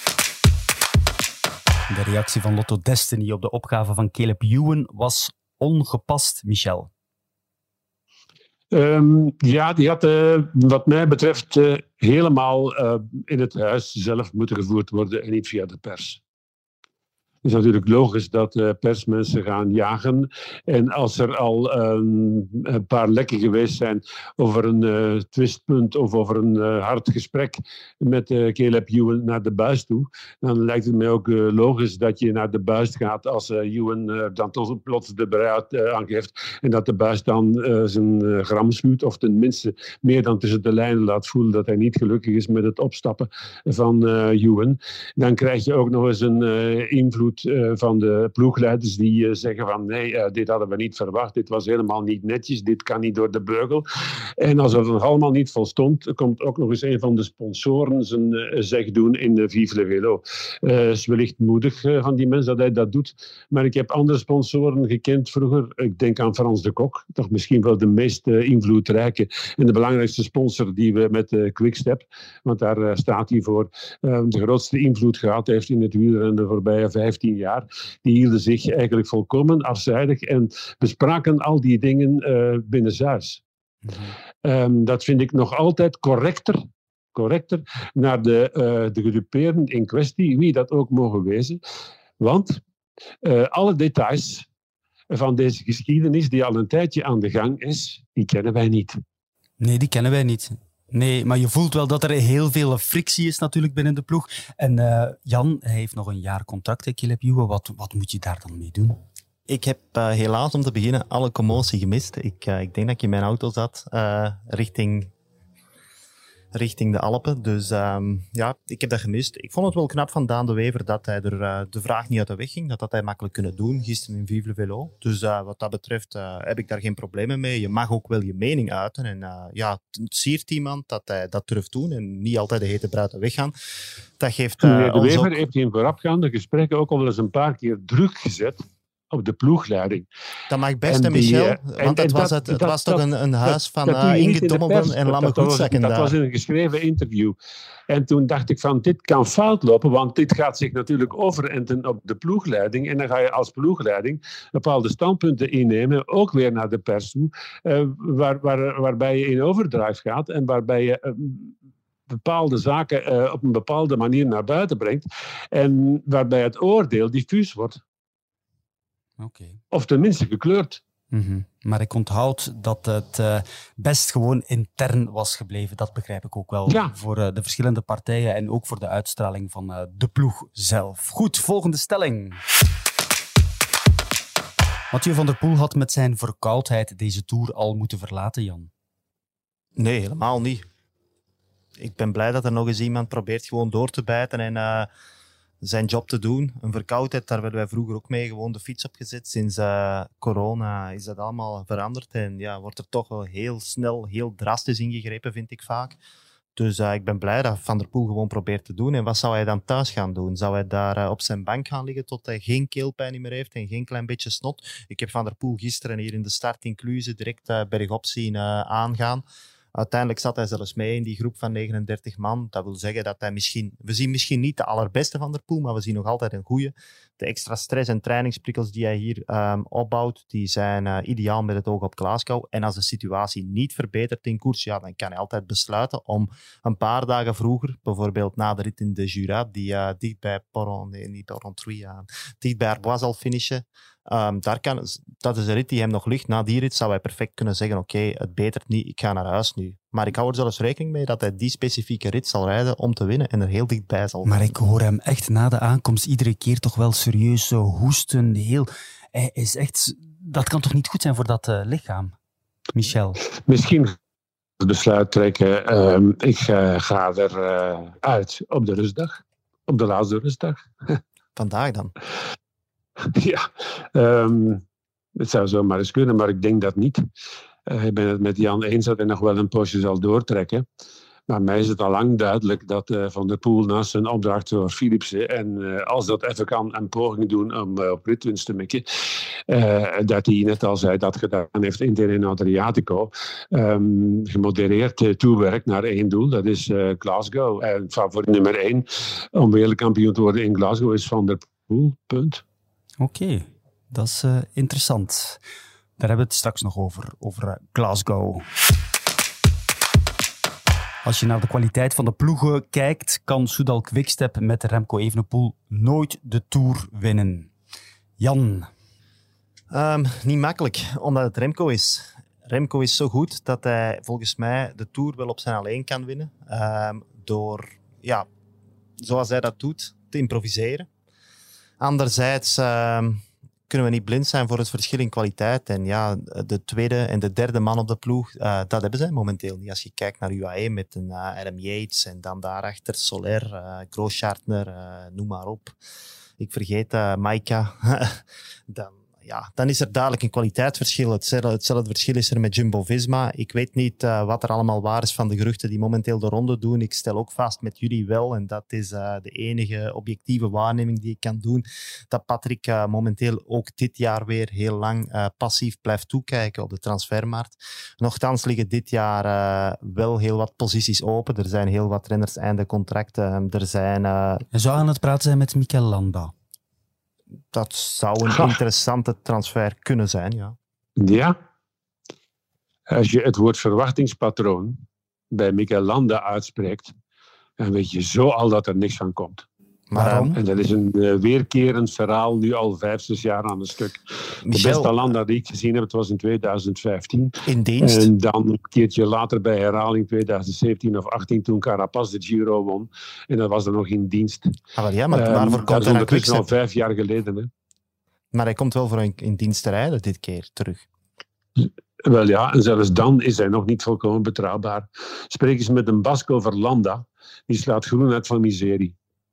De reactie van Lotto Destiny op de opgave van Caleb Ewan was ongepast, Michel. Um, ja, die had uh, wat mij betreft uh, helemaal uh, in het huis zelf moeten gevoerd worden en niet via de pers. Het is natuurlijk logisch dat uh, persmensen gaan jagen. En als er al um, een paar lekken geweest zijn over een uh, twistpunt of over een uh, hard gesprek met uh, Caleb Ewan naar de buis toe, dan lijkt het mij ook uh, logisch dat je naar de buis gaat als uh, Ewan uh, dan tot plots de bereid uh, aangeeft en dat de buis dan uh, zijn uh, gram schuwt of tenminste meer dan tussen de lijnen laat voelen dat hij niet gelukkig is met het opstappen van uh, Ewan. Dan krijg je ook nog eens een uh, invloed van de ploegleiders die uh, zeggen van nee, uh, dit hadden we niet verwacht, dit was helemaal niet netjes, dit kan niet door de beugel. En als het nog allemaal niet volstond, komt ook nog eens een van de sponsoren zijn uh, zeg doen in uh, Vive le Vélo. Het uh, is wellicht moedig uh, van die mens dat hij dat doet, maar ik heb andere sponsoren gekend vroeger. Ik denk aan Frans de Kok, toch misschien wel de meest uh, invloedrijke en de belangrijkste sponsor die we met uh, Quickstep, want daar uh, staat hij voor, uh, de grootste invloed gehad heeft in het wielrennen de voorbije vijftien jaar. Die hielden zich eigenlijk volkomen afzijdig en bespraken al die dingen uh, binnenshuis. Mm-hmm. Um, dat vind ik nog altijd correcter, correcter naar de, uh, de gedupeerden in kwestie, wie dat ook mogen wezen. Want uh, alle details van deze geschiedenis die al een tijdje aan de gang is, die kennen wij niet. Nee, die kennen wij niet. Nee, maar je voelt wel dat er heel veel frictie is natuurlijk binnen de ploeg. En uh, Jan, hij heeft nog een jaar contract, hè, Caleb Ewan. Wat, wat moet je daar dan mee doen? Ik heb uh, helaas om te beginnen alle commotie gemist. Ik, uh, ik denk dat ik in mijn auto zat, uh, richting, richting de Alpen. Dus um, ja, ik heb dat gemist. Ik vond het wel knap van Daan de Wever dat hij er uh, de vraag niet uit de weg ging. Dat had hij makkelijk kunnen doen, gisteren in Vive le Vélo. Dus uh, wat dat betreft uh, heb ik daar geen problemen mee. Je mag ook wel je mening uiten. En uh, ja, het siert iemand dat hij dat durft doen en niet altijd de hete bruid weggaan. Dat geeft uh, nee, de Wever ook... heeft in voorafgaande gesprekken ook al wel eens een paar keer druk gezet op de ploegleiding. Dat mag best, en Michel, uh, want en, het, en was, dat, het, het dat, was toch een, een huis dat, van uh, Inge Dommelen en Lamme Goedzakken daar. Dat was in een geschreven interview. En toen dacht ik van, dit kan fout lopen, want dit gaat zich natuurlijk overenten op de ploegleiding. En dan ga je als ploegleiding bepaalde standpunten innemen, ook weer naar de pers toe, uh, waar, waar, waarbij je in overdrive gaat en waarbij je... Uh, bepaalde zaken uh, op een bepaalde manier naar buiten brengt en waarbij het oordeel diffuus wordt. Okay. Of tenminste gekleurd. Mm-hmm. Maar ik onthoud dat het uh, best gewoon intern was gebleven. Dat begrijp ik ook wel ja. voor uh, de verschillende partijen en ook voor de uitstraling van uh, de ploeg zelf. Goed, volgende stelling. Mathieu van der Poel had met zijn verkoudheid deze Tour al moeten verlaten, Jan. Nee, helemaal niet. Ik ben blij dat er nog eens iemand probeert gewoon door te bijten en uh, zijn job te doen. Een verkoudheid, daar werden wij vroeger ook mee gewoon de fiets opgezet. Sinds uh, corona is dat allemaal veranderd en ja, wordt er toch wel heel snel, heel drastisch ingegrepen, vind ik vaak. Dus uh, ik ben blij dat Van der Poel gewoon probeert te doen. En wat zou hij dan thuis gaan doen? Zou hij daar uh, op zijn bank gaan liggen tot hij geen keelpijn meer heeft en geen klein beetje snot? Ik heb Van der Poel gisteren hier in de start in Cluse direct uh, bergop zien uh, aangaan. Uiteindelijk zat hij zelfs mee in die groep van negenendertig man. Dat wil zeggen dat hij misschien... We zien misschien niet de allerbeste Van der Poel, maar we zien nog altijd een goeie. De extra stress en trainingsprikkels die hij hier um, opbouwt, die zijn uh, ideaal met het oog op Glasgow. En als de situatie niet verbetert in koers, ja, dan kan hij altijd besluiten om een paar dagen vroeger, bijvoorbeeld na de rit in de Jura, die uh, dicht bij Poron, nee, niet Porrentruy, uh, dicht bij Arbois zal finishen. Um, daar kan, dat is een rit die hem nog ligt. Na die rit zou hij perfect kunnen zeggen, oké, okay, het betert niet, ik ga naar huis nu. Maar ik hou er zelfs rekening mee dat hij die specifieke rit zal rijden om te winnen en er heel dichtbij zal zijn. Maar ik hoor hem echt na de aankomst iedere keer toch wel serieus zo hoesten. Heel, hij is echt... Dat kan toch niet goed zijn voor dat uh, lichaam, Michel? Misschien besluit trekken. Uh, ik uh, ga er uh, uit op de rustdag. Op de laatste rustdag. Vandaag dan? Ja, um, het zou zomaar eens kunnen, maar ik denk dat niet. Uh, ik ben het met Jan eens dat hij nog wel een poosje zal doortrekken. Maar mij is het al lang duidelijk dat uh, Van der Poel naast zijn opdracht voor Philipsen en uh, als dat even kan een poging doen om uh, op ritwinst te mikken, uh, dat hij net al zei dat gedaan heeft in Tirreno Adriatico, um, gemodereerd uh, toewerkt naar één doel, dat is uh, Glasgow. En favoriet nummer één om wereldkampioen te worden in Glasgow is Van der Poel, punt. Oké, okay, dat is uh, interessant. Daar hebben we het straks nog over, over uh, Glasgow. Als je naar de kwaliteit van de ploegen kijkt, kan Soudal Quickstep met Remco Evenepoel nooit de Tour winnen. Jan? Um, niet makkelijk, omdat het Remco is. Remco is zo goed dat hij volgens mij de Tour wel op zijn alleen kan winnen. Um, door, ja, zoals hij dat doet, te improviseren. Anderzijds um, kunnen we niet blind zijn voor het verschil in kwaliteit. En ja, de tweede en de derde man op de ploeg, uh, dat hebben zij momenteel niet. Als je kijkt naar U A E met een uh, Adam Yates en dan daarachter Soler, uh, Grooschartner, uh, noem maar op. Ik vergeet uh, Maika. dan, ja, dan is er dadelijk een kwaliteitsverschil. Hetzelfde, hetzelfde verschil is er met Jumbo-Visma. Ik weet niet uh, wat er allemaal waar is van de geruchten die momenteel de ronde doen. Ik stel ook vast met jullie wel, en dat is uh, de enige objectieve waarneming die ik kan doen, dat Patrick uh, momenteel ook dit jaar weer heel lang uh, passief blijft toekijken op de transfermarkt. Nochtans liggen dit jaar uh, wel heel wat posities open. Er zijn heel wat renners einde contracten. Er zijn... Uh, Je zou aan het praten zijn met Mikel Landa. Dat zou een Ga. interessante transfer kunnen zijn, ja. Ja. Als je het woord verwachtingspatroon bij Mikel Landa uitspreekt, dan weet je zo al dat er niks van komt. Waarom? En dat is een uh, weerkerend verhaal, nu al vijf, zes jaar aan een stuk. Michel, de beste Landa die ik gezien heb, het was in twintig vijftien. in dienst. En dan een keertje later bij herhaling twintig zeventien of achttien, toen Carapaz de Giro won. En dat was dan nog in dienst. Ah, wel, ja, maar Um, waarvoor dat komt is hij naar ondertussen al Quickstep? vijf jaar geleden. Hè. Maar hij komt wel voor een, in dienst te rijden dit keer terug. Wel ja, en zelfs dan is hij nog niet volkomen betrouwbaar. Spreek eens met een Basco over Landa. Die slaat groen uit van miserie.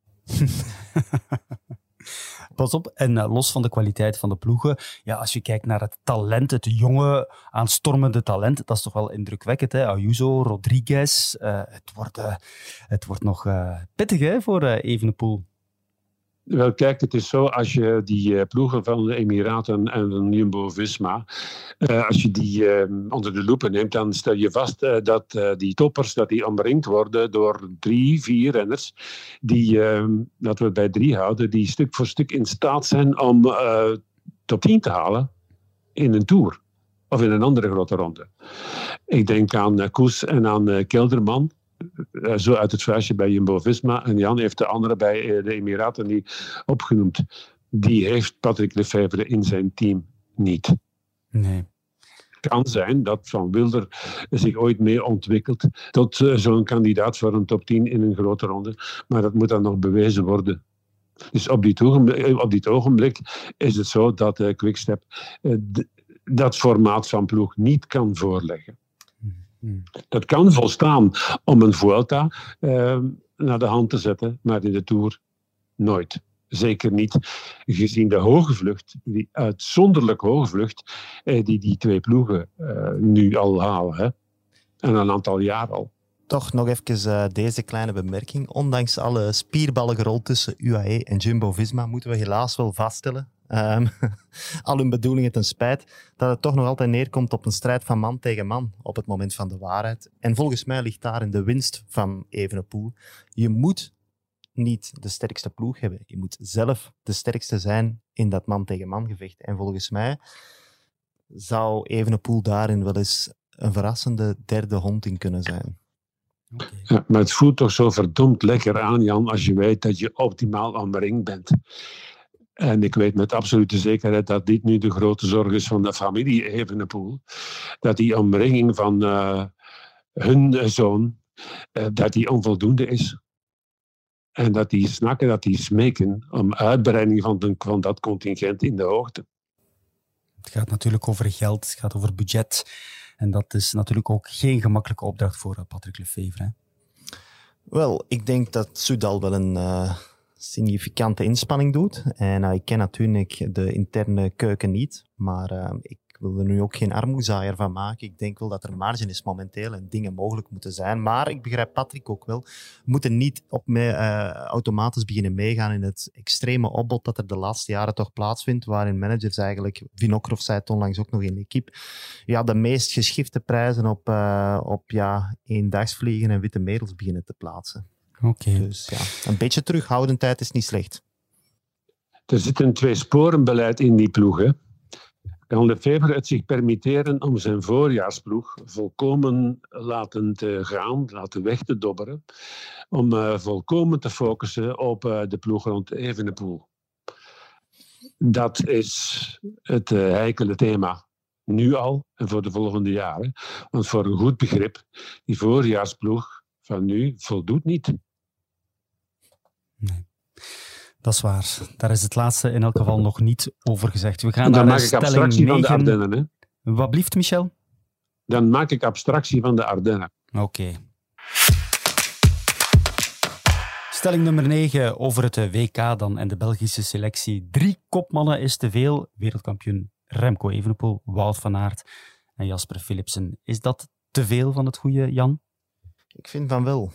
Pas op, en uh, los van de kwaliteit van de ploegen, ja, als je kijkt naar het talent, het jonge, aanstormende talent, dat is toch wel indrukwekkend, hè? Ayuso, Rodriguez, uh, het, wordt, uh, het wordt nog uh, pittig hè, voor uh, Evenepoel. Wel, kijk, het is zo, als je die uh, ploegen van de Emiraten en van Jumbo-Visma, uh, als je die uh, onder de loep neemt, dan stel je vast uh, dat uh, die toppers, dat die omringd worden door drie, vier renners, die, uh, dat we het bij drie houden, die stuk voor stuk in staat zijn om uh, top tien te halen in een Tour. Of in een andere grote ronde. Ik denk aan uh, Koes en aan uh, Kelderman. Uh, zo uit het vuistje bij Jumbo-Visma. En Jan heeft de andere bij uh, de Emiraten die opgenoemd. Die heeft Patrick Lefevere in zijn team niet. Nee. Het kan zijn dat Van Wilder zich ooit mee ontwikkelt tot uh, zo'n kandidaat voor een top tien in een grote ronde. Maar dat moet dan nog bewezen worden. Dus op dit ogenblik, op dit ogenblik is het zo dat uh, Quickstep uh, d- dat formaat van ploeg niet kan voorleggen. Dat kan volstaan om een Vuelta uh, naar de hand te zetten, maar in de Tour nooit. Zeker niet gezien de hoge vlucht, die uitzonderlijk hoge vlucht, eh, die die twee ploegen uh, nu al halen. Hè? En een aantal jaar al. Toch nog even uh, deze kleine bemerking. Ondanks alle spierballengerol tussen U A E en Jumbo-Visma moeten we helaas wel vaststellen, um, al hun bedoelingen ten spijt, dat het toch nog altijd neerkomt op een strijd van man tegen man op het moment van de waarheid. En volgens mij ligt daarin de winst van Evenepoel. Je moet niet de sterkste ploeg hebben. Je moet zelf de sterkste zijn in dat man tegen man gevecht. En volgens mij zou Evenepoel daarin wel eens een verrassende derde hond in kunnen zijn. Okay. Ja, maar het voelt toch zo verdomd lekker aan, Jan, als je weet dat je optimaal omringd bent. En ik weet met absolute zekerheid dat dit nu de grote zorg is van de familie Evenepoel. Dat die omringing van uh, hun zoon, uh, dat die onvoldoende is. En dat die snakken, dat die smeken om uitbreiding van, de, van dat contingent in de hoogte. Het gaat natuurlijk over geld, het gaat over budget. En dat is natuurlijk ook geen gemakkelijke opdracht voor Patrick Lefevre. Hè? Wel, ik denk dat Soudal wel een uh, significante inspanning doet. En uh, ik ken natuurlijk de interne keuken niet, maar uh, ik wil er nu ook geen armoezaaier van maken. Ik denk wel dat er marge is momenteel en dingen mogelijk moeten zijn. Maar ik begrijp Patrick ook wel. We moeten niet op mee, uh, automatisch beginnen meegaan in het extreme opbod dat er de laatste jaren toch plaatsvindt, waarin managers eigenlijk, Vinokrov zei het onlangs ook nog in L'Équipe, ja, de meest geschifte prijzen op, uh, op ja, eendagsvliegen en witte merels beginnen te plaatsen. Oké. Okay. Dus ja, een beetje terughoudendheid is niet slecht. Er zit een tweesporenbeleid in die ploeg, hè. Kan Lefevre het zich permitteren om zijn voorjaarsploeg volkomen laten te gaan, laten weg te dobberen, om uh, volkomen te focussen op uh, de ploeg rond Evenepoel? Dat is het uh, heikele thema. Nu al en voor de volgende jaren. Want voor een goed begrip, die voorjaarsploeg van nu voldoet niet. Nee. Dat is waar. Daar is het laatste in elk geval nog niet over gezegd. We gaan Dan naar maak ik stelling abstractie negen. van de Ardennen. Hè? Wat blieft, Michel? Dan maak ik abstractie van de Ardennen. Oké. Okay. Stelling nummer negen over het W K dan en de Belgische selectie. Drie kopmannen is te veel. Wereldkampioen Remco Evenepoel, Wout van Aert en Jasper Philipsen. Is dat te veel van het goede, Jan? Ik vind van wel.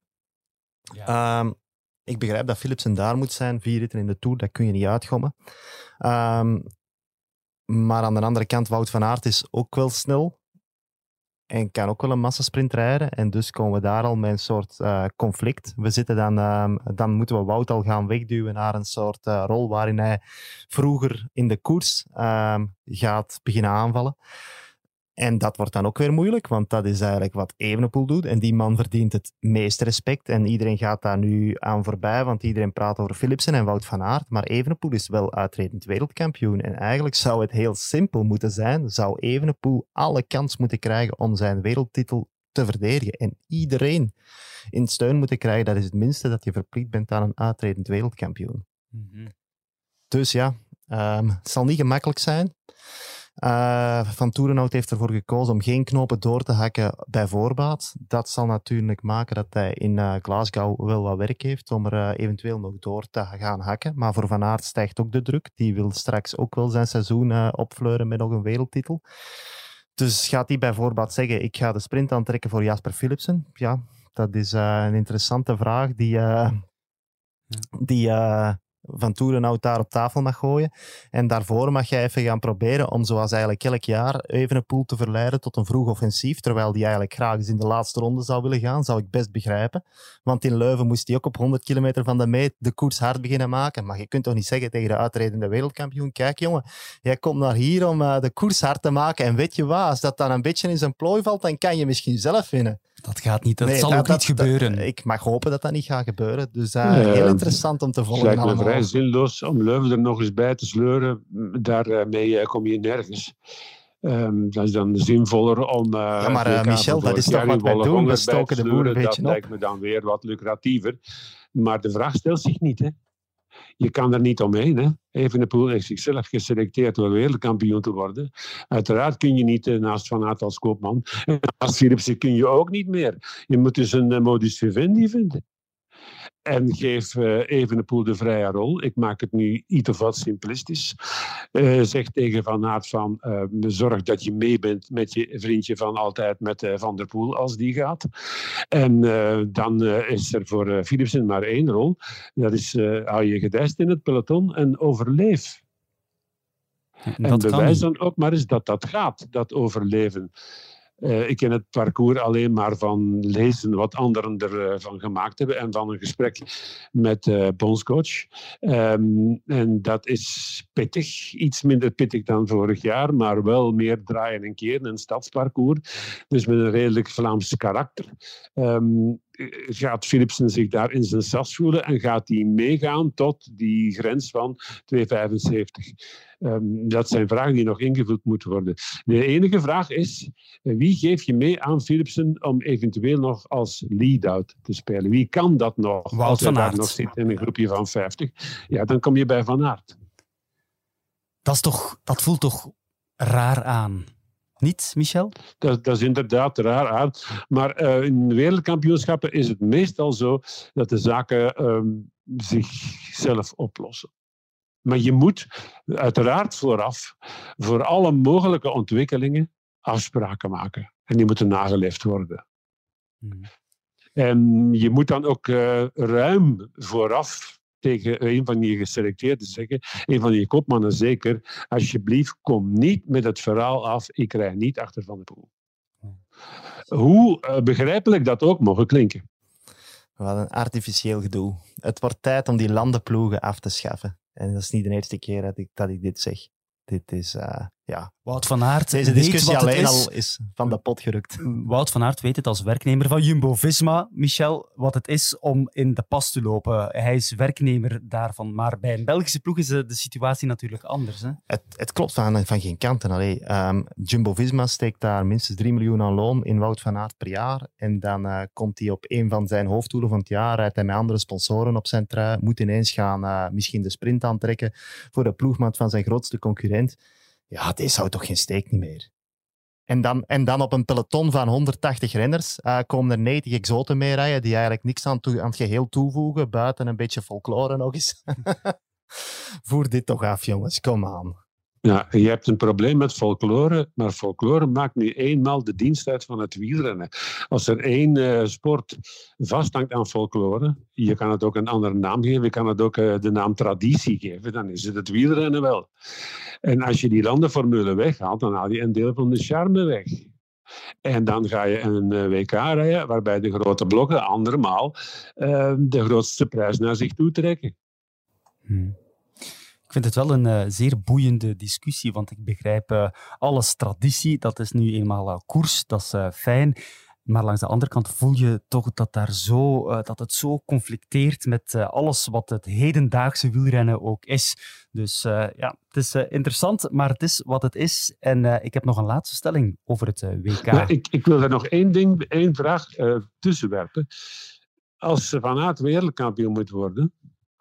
Ja. Um, Ik begrijp dat Philipsen daar moet zijn. Vier ritten in de Tour, dat kun je niet uitgommen. Um, maar aan de andere kant, Wout van Aert is ook wel snel. En kan ook wel een massasprint rijden. En dus komen we daar al met een soort uh, conflict. We zitten dan, um, dan moeten we Wout al gaan wegduwen naar een soort uh, rol waarin hij vroeger in de koers um, gaat beginnen aanvallen. En dat wordt dan ook weer moeilijk, want dat is eigenlijk wat Evenepoel doet. En die man verdient het meeste respect. En iedereen gaat daar nu aan voorbij, want iedereen praat over Philipsen en Wout van Aert. Maar Evenepoel is wel uitredend wereldkampioen. En eigenlijk zou het heel simpel moeten zijn. Zou Evenepoel alle kans moeten krijgen om zijn wereldtitel te verdedigen. En iedereen in steun moeten krijgen. Dat is het minste dat je verplicht bent aan een uitredend wereldkampioen. Mm-hmm. Dus ja, um, het zal niet gemakkelijk zijn. Uh, Van Toerenhout heeft ervoor gekozen om geen knopen door te hakken bij voorbaat. Dat zal natuurlijk maken dat hij in uh, Glasgow wel wat werk heeft om er uh, eventueel nog door te gaan hakken. Maar voor Van Aert stijgt ook de druk. Die wil straks ook wel zijn seizoen uh, opfleuren met nog een wereldtitel. Dus gaat hij bij voorbaat zeggen, ik ga de sprint aantrekken voor Jasper Philipsen? Ja, dat is uh, een interessante vraag die... Uh, die uh, Van Toerenhout daar op tafel mag gooien. En daarvoor mag jij even gaan proberen om, zoals eigenlijk elk jaar, Evenepoel te verleiden tot een vroeg offensief, terwijl die eigenlijk graag eens in de laatste ronde zou willen gaan, zou ik best begrijpen. Want in Leuven moest hij ook op honderd kilometer van de meet de koers hard beginnen maken. Maar je kunt toch niet zeggen tegen de uitredende wereldkampioen, kijk jongen, jij komt naar hier om uh, de koers hard te maken en weet je wat, als dat dan een beetje in zijn plooi valt, dan kan je misschien zelf winnen. Dat gaat niet, dat nee, zal dat, ook dat, niet gebeuren. Dat, ik mag hopen dat dat niet gaat gebeuren. Dus uh, uh, heel interessant om te volgen. Het lijkt me allemaal. vrij zinloos om Leuven er nog eens bij te sleuren. Daarmee uh, kom je nergens. Um, dat is dan zinvoller om... Uh, ja, maar uh, Michel, dat is toch wat wij doen? We stoken de boer een beetje op. Dat lijkt me dan weer wat lucratiever. Maar de vraag stelt zich niet, hè. Je kan er niet omheen. Hè. Evenepoel heeft zichzelf geselecteerd door wereldkampioen te worden. Uiteraard kun je niet uh, naast Van Aert als koopman. En naast Philipsen kun je ook niet meer. Je moet dus een uh, modus vivendi vinden. En geef uh, Evenepoel de vrije rol. Ik maak het nu iets of wat simplistisch. Uh, zeg tegen Van Aert van... Uh, zorg dat je mee bent met je vriendje van altijd met uh, Van der Poel als die gaat. En uh, dan uh, is er voor uh, Philipsen maar één rol. Dat is uh, hou je gedijst in het peloton en overleef. Dat en bewijs dan ook maar eens dat dat gaat, dat overleven. Uh, ik ken het parcours alleen maar van lezen wat anderen ervan uh, gemaakt hebben en van een gesprek met uh, bondscoach. Um, en dat is pittig, iets minder pittig dan vorig jaar, maar wel meer draaien en keren, een stadsparcours. Dus met een redelijk Vlaams karakter. Um, gaat Philipsen zich daar in zijn sas voelen en gaat hij meegaan tot die grens van twee vijfenzeventig. Um, dat zijn vragen die nog ingevuld moeten worden. De enige vraag is, wie geef je mee aan Philipsen om eventueel nog als lead-out te spelen? Wie kan dat nog? Wout als hij van daar Aert. nog zit in een groepje van vijftig. Ja, dan kom je bij Van Aert. Dat, is toch, dat voelt toch raar aan. Niet, Michel? Dat, dat is inderdaad raar aan. Maar uh, in wereldkampioenschappen is het meestal zo dat de zaken um, zichzelf oplossen. Maar je moet uiteraard vooraf voor alle mogelijke ontwikkelingen afspraken maken. En die moeten nageleefd worden. Hmm. En je moet dan ook uh, ruim vooraf tegen een van die geselecteerden zeggen, een van die kopmannen zeker, alsjeblieft, kom niet met het verhaal af, ik rij niet achter Van der Poel. Hoe uh, begrijpelijk dat ook mogen klinken. Wat een artificieel gedoe. Het wordt tijd om die landenploegen af te schaffen. En dat is niet de eerste keer dat ik, dat ik dit zeg. Dit is, uh, ja... Wout van Aert Deze discussie weet wat alleen het is. al is van de pot gerukt. Wout van Aert weet het als werknemer van Jumbo-Visma, Michel, wat het is om in de pas te lopen. Hij is werknemer daarvan. Maar bij een Belgische ploeg is de, de situatie natuurlijk anders. Hè? Het, het klopt van, van geen kanten. Allee, um, Jumbo-Visma steekt daar minstens drie miljoen aan loon in Wout van Aert per jaar. En dan uh, komt hij op een van zijn hoofddoelen van het jaar, rijdt hij met andere sponsoren op zijn trui, moet ineens gaan uh, misschien de sprint aantrekken voor de ploegmaat van zijn grootste concurrent. Ja, deze houdt toch geen steek niet meer. En dan, en dan op een peloton van honderdtachtig renners uh, komen er negentig exoten mee rijden die eigenlijk niks aan, toe, aan het geheel toevoegen, buiten een beetje folklore nog eens. Voer dit toch af, jongens. Kom aan. Ja, je hebt een probleem met folklore, maar folklore maakt nu eenmaal de dienst uit van het wielrennen. Als er één uh, sport vasthangt aan folklore, je kan het ook een andere naam geven, je kan het ook uh, de naam traditie geven, dan is het het wielrennen wel. En als je die landenformule weghaalt, dan haal je een deel van de charme weg. En dan ga je een uh, W K rijden, waarbij de grote blokken andermaal uh, de grootste prijs naar zich toe trekken. Hmm. Ik vind het wel een uh, zeer boeiende discussie, want ik begrijp uh, alles traditie, dat is nu eenmaal uh, koers, dat is uh, fijn. Maar langs de andere kant voel je toch dat, daar zo, uh, dat het zo conflicteert met uh, alles wat het hedendaagse wielrennen ook is. Dus uh, ja, het is uh, interessant, maar het is wat het is. En uh, ik heb nog een laatste stelling over het uh, W K. Ja, ik, ik wil er nog één ding, één vraag uh, tussenwerpen. Als Van Aert wereldkampioen moet worden,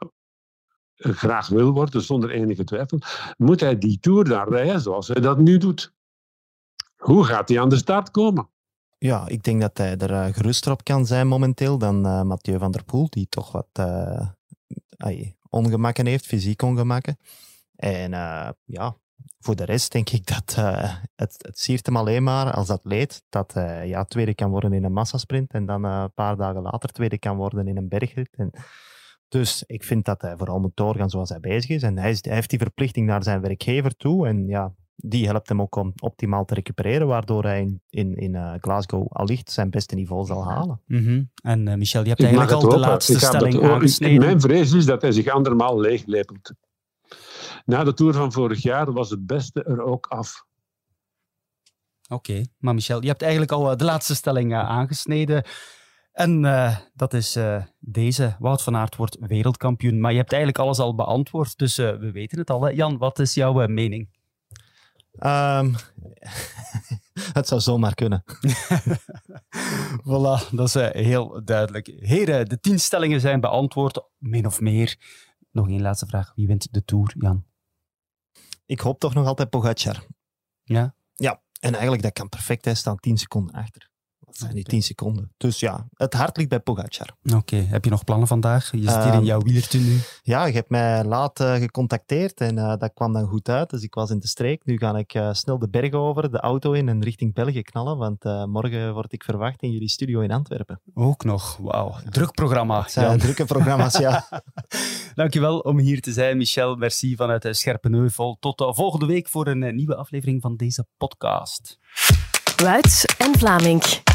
graag wil worden, zonder enige twijfel, moet hij die Tour dan rijden zoals hij dat nu doet. Hoe gaat hij aan de start komen? Ja, ik denk dat hij er uh, geruster op kan zijn momenteel dan uh, Mathieu van der Poel, die toch wat uh, ay, ongemakken heeft, fysiek ongemakken. En uh, ja, voor de rest denk ik dat uh, het, het siert hem alleen maar als atleet dat hij ja, tweede kan worden in een massasprint en dan uh, een paar dagen later tweede kan worden in een bergrit. En dus ik vind dat hij vooral moet doorgaan zoals hij bezig is. En hij, is, hij heeft die verplichting naar zijn werkgever toe. En ja, die helpt hem ook om optimaal te recupereren, waardoor hij in, in, in uh, Glasgow allicht zijn beste niveau zal halen. Mm-hmm. En uh, Michel, je hebt ik eigenlijk al de laatste stelling aangesneden. Mijn vrees is dat hij zich andermaal leeglepelt. Na de Tour van vorig jaar was het beste er ook af. Oké, okay, maar Michel, je hebt eigenlijk al uh, de laatste stelling uh, aangesneden. En uh, dat is uh, deze. Wout van Aert wordt wereldkampioen. Maar je hebt eigenlijk alles al beantwoord, dus uh, we weten het al. Hè? Jan, wat is jouw uh, mening? Um, het zou zomaar kunnen. Voilà, dat is uh, heel duidelijk. Heren, de tien stellingen zijn beantwoord, min of meer. Nog één laatste vraag. Wie wint de Tour, Jan? Ik hoop toch nog altijd Pogacar. Ja? Ja, en eigenlijk dat kan perfect. Hij staat tien seconden achter. Dat zijn die tien seconden. Dus ja, het hart ligt bij Pogacar. Oké, okay. Heb je nog plannen vandaag? Je zit hier in jouw wielertenu. Ja, je hebt mij laat uh, gecontacteerd en uh, dat kwam dan goed uit. Dus ik was in de streek. Nu ga ik uh, snel de bergen over, de auto in en richting België knallen. Want uh, morgen word ik verwacht in jullie studio in Antwerpen. Ook nog, wauw. Druk programma. Het zijn drukke programma's, ja. Dankjewel om hier te zijn, Michel. Merci vanuit Scherpenheuvel. Tot uh, volgende week voor een uh, nieuwe aflevering van deze podcast. Wout en Vlaming.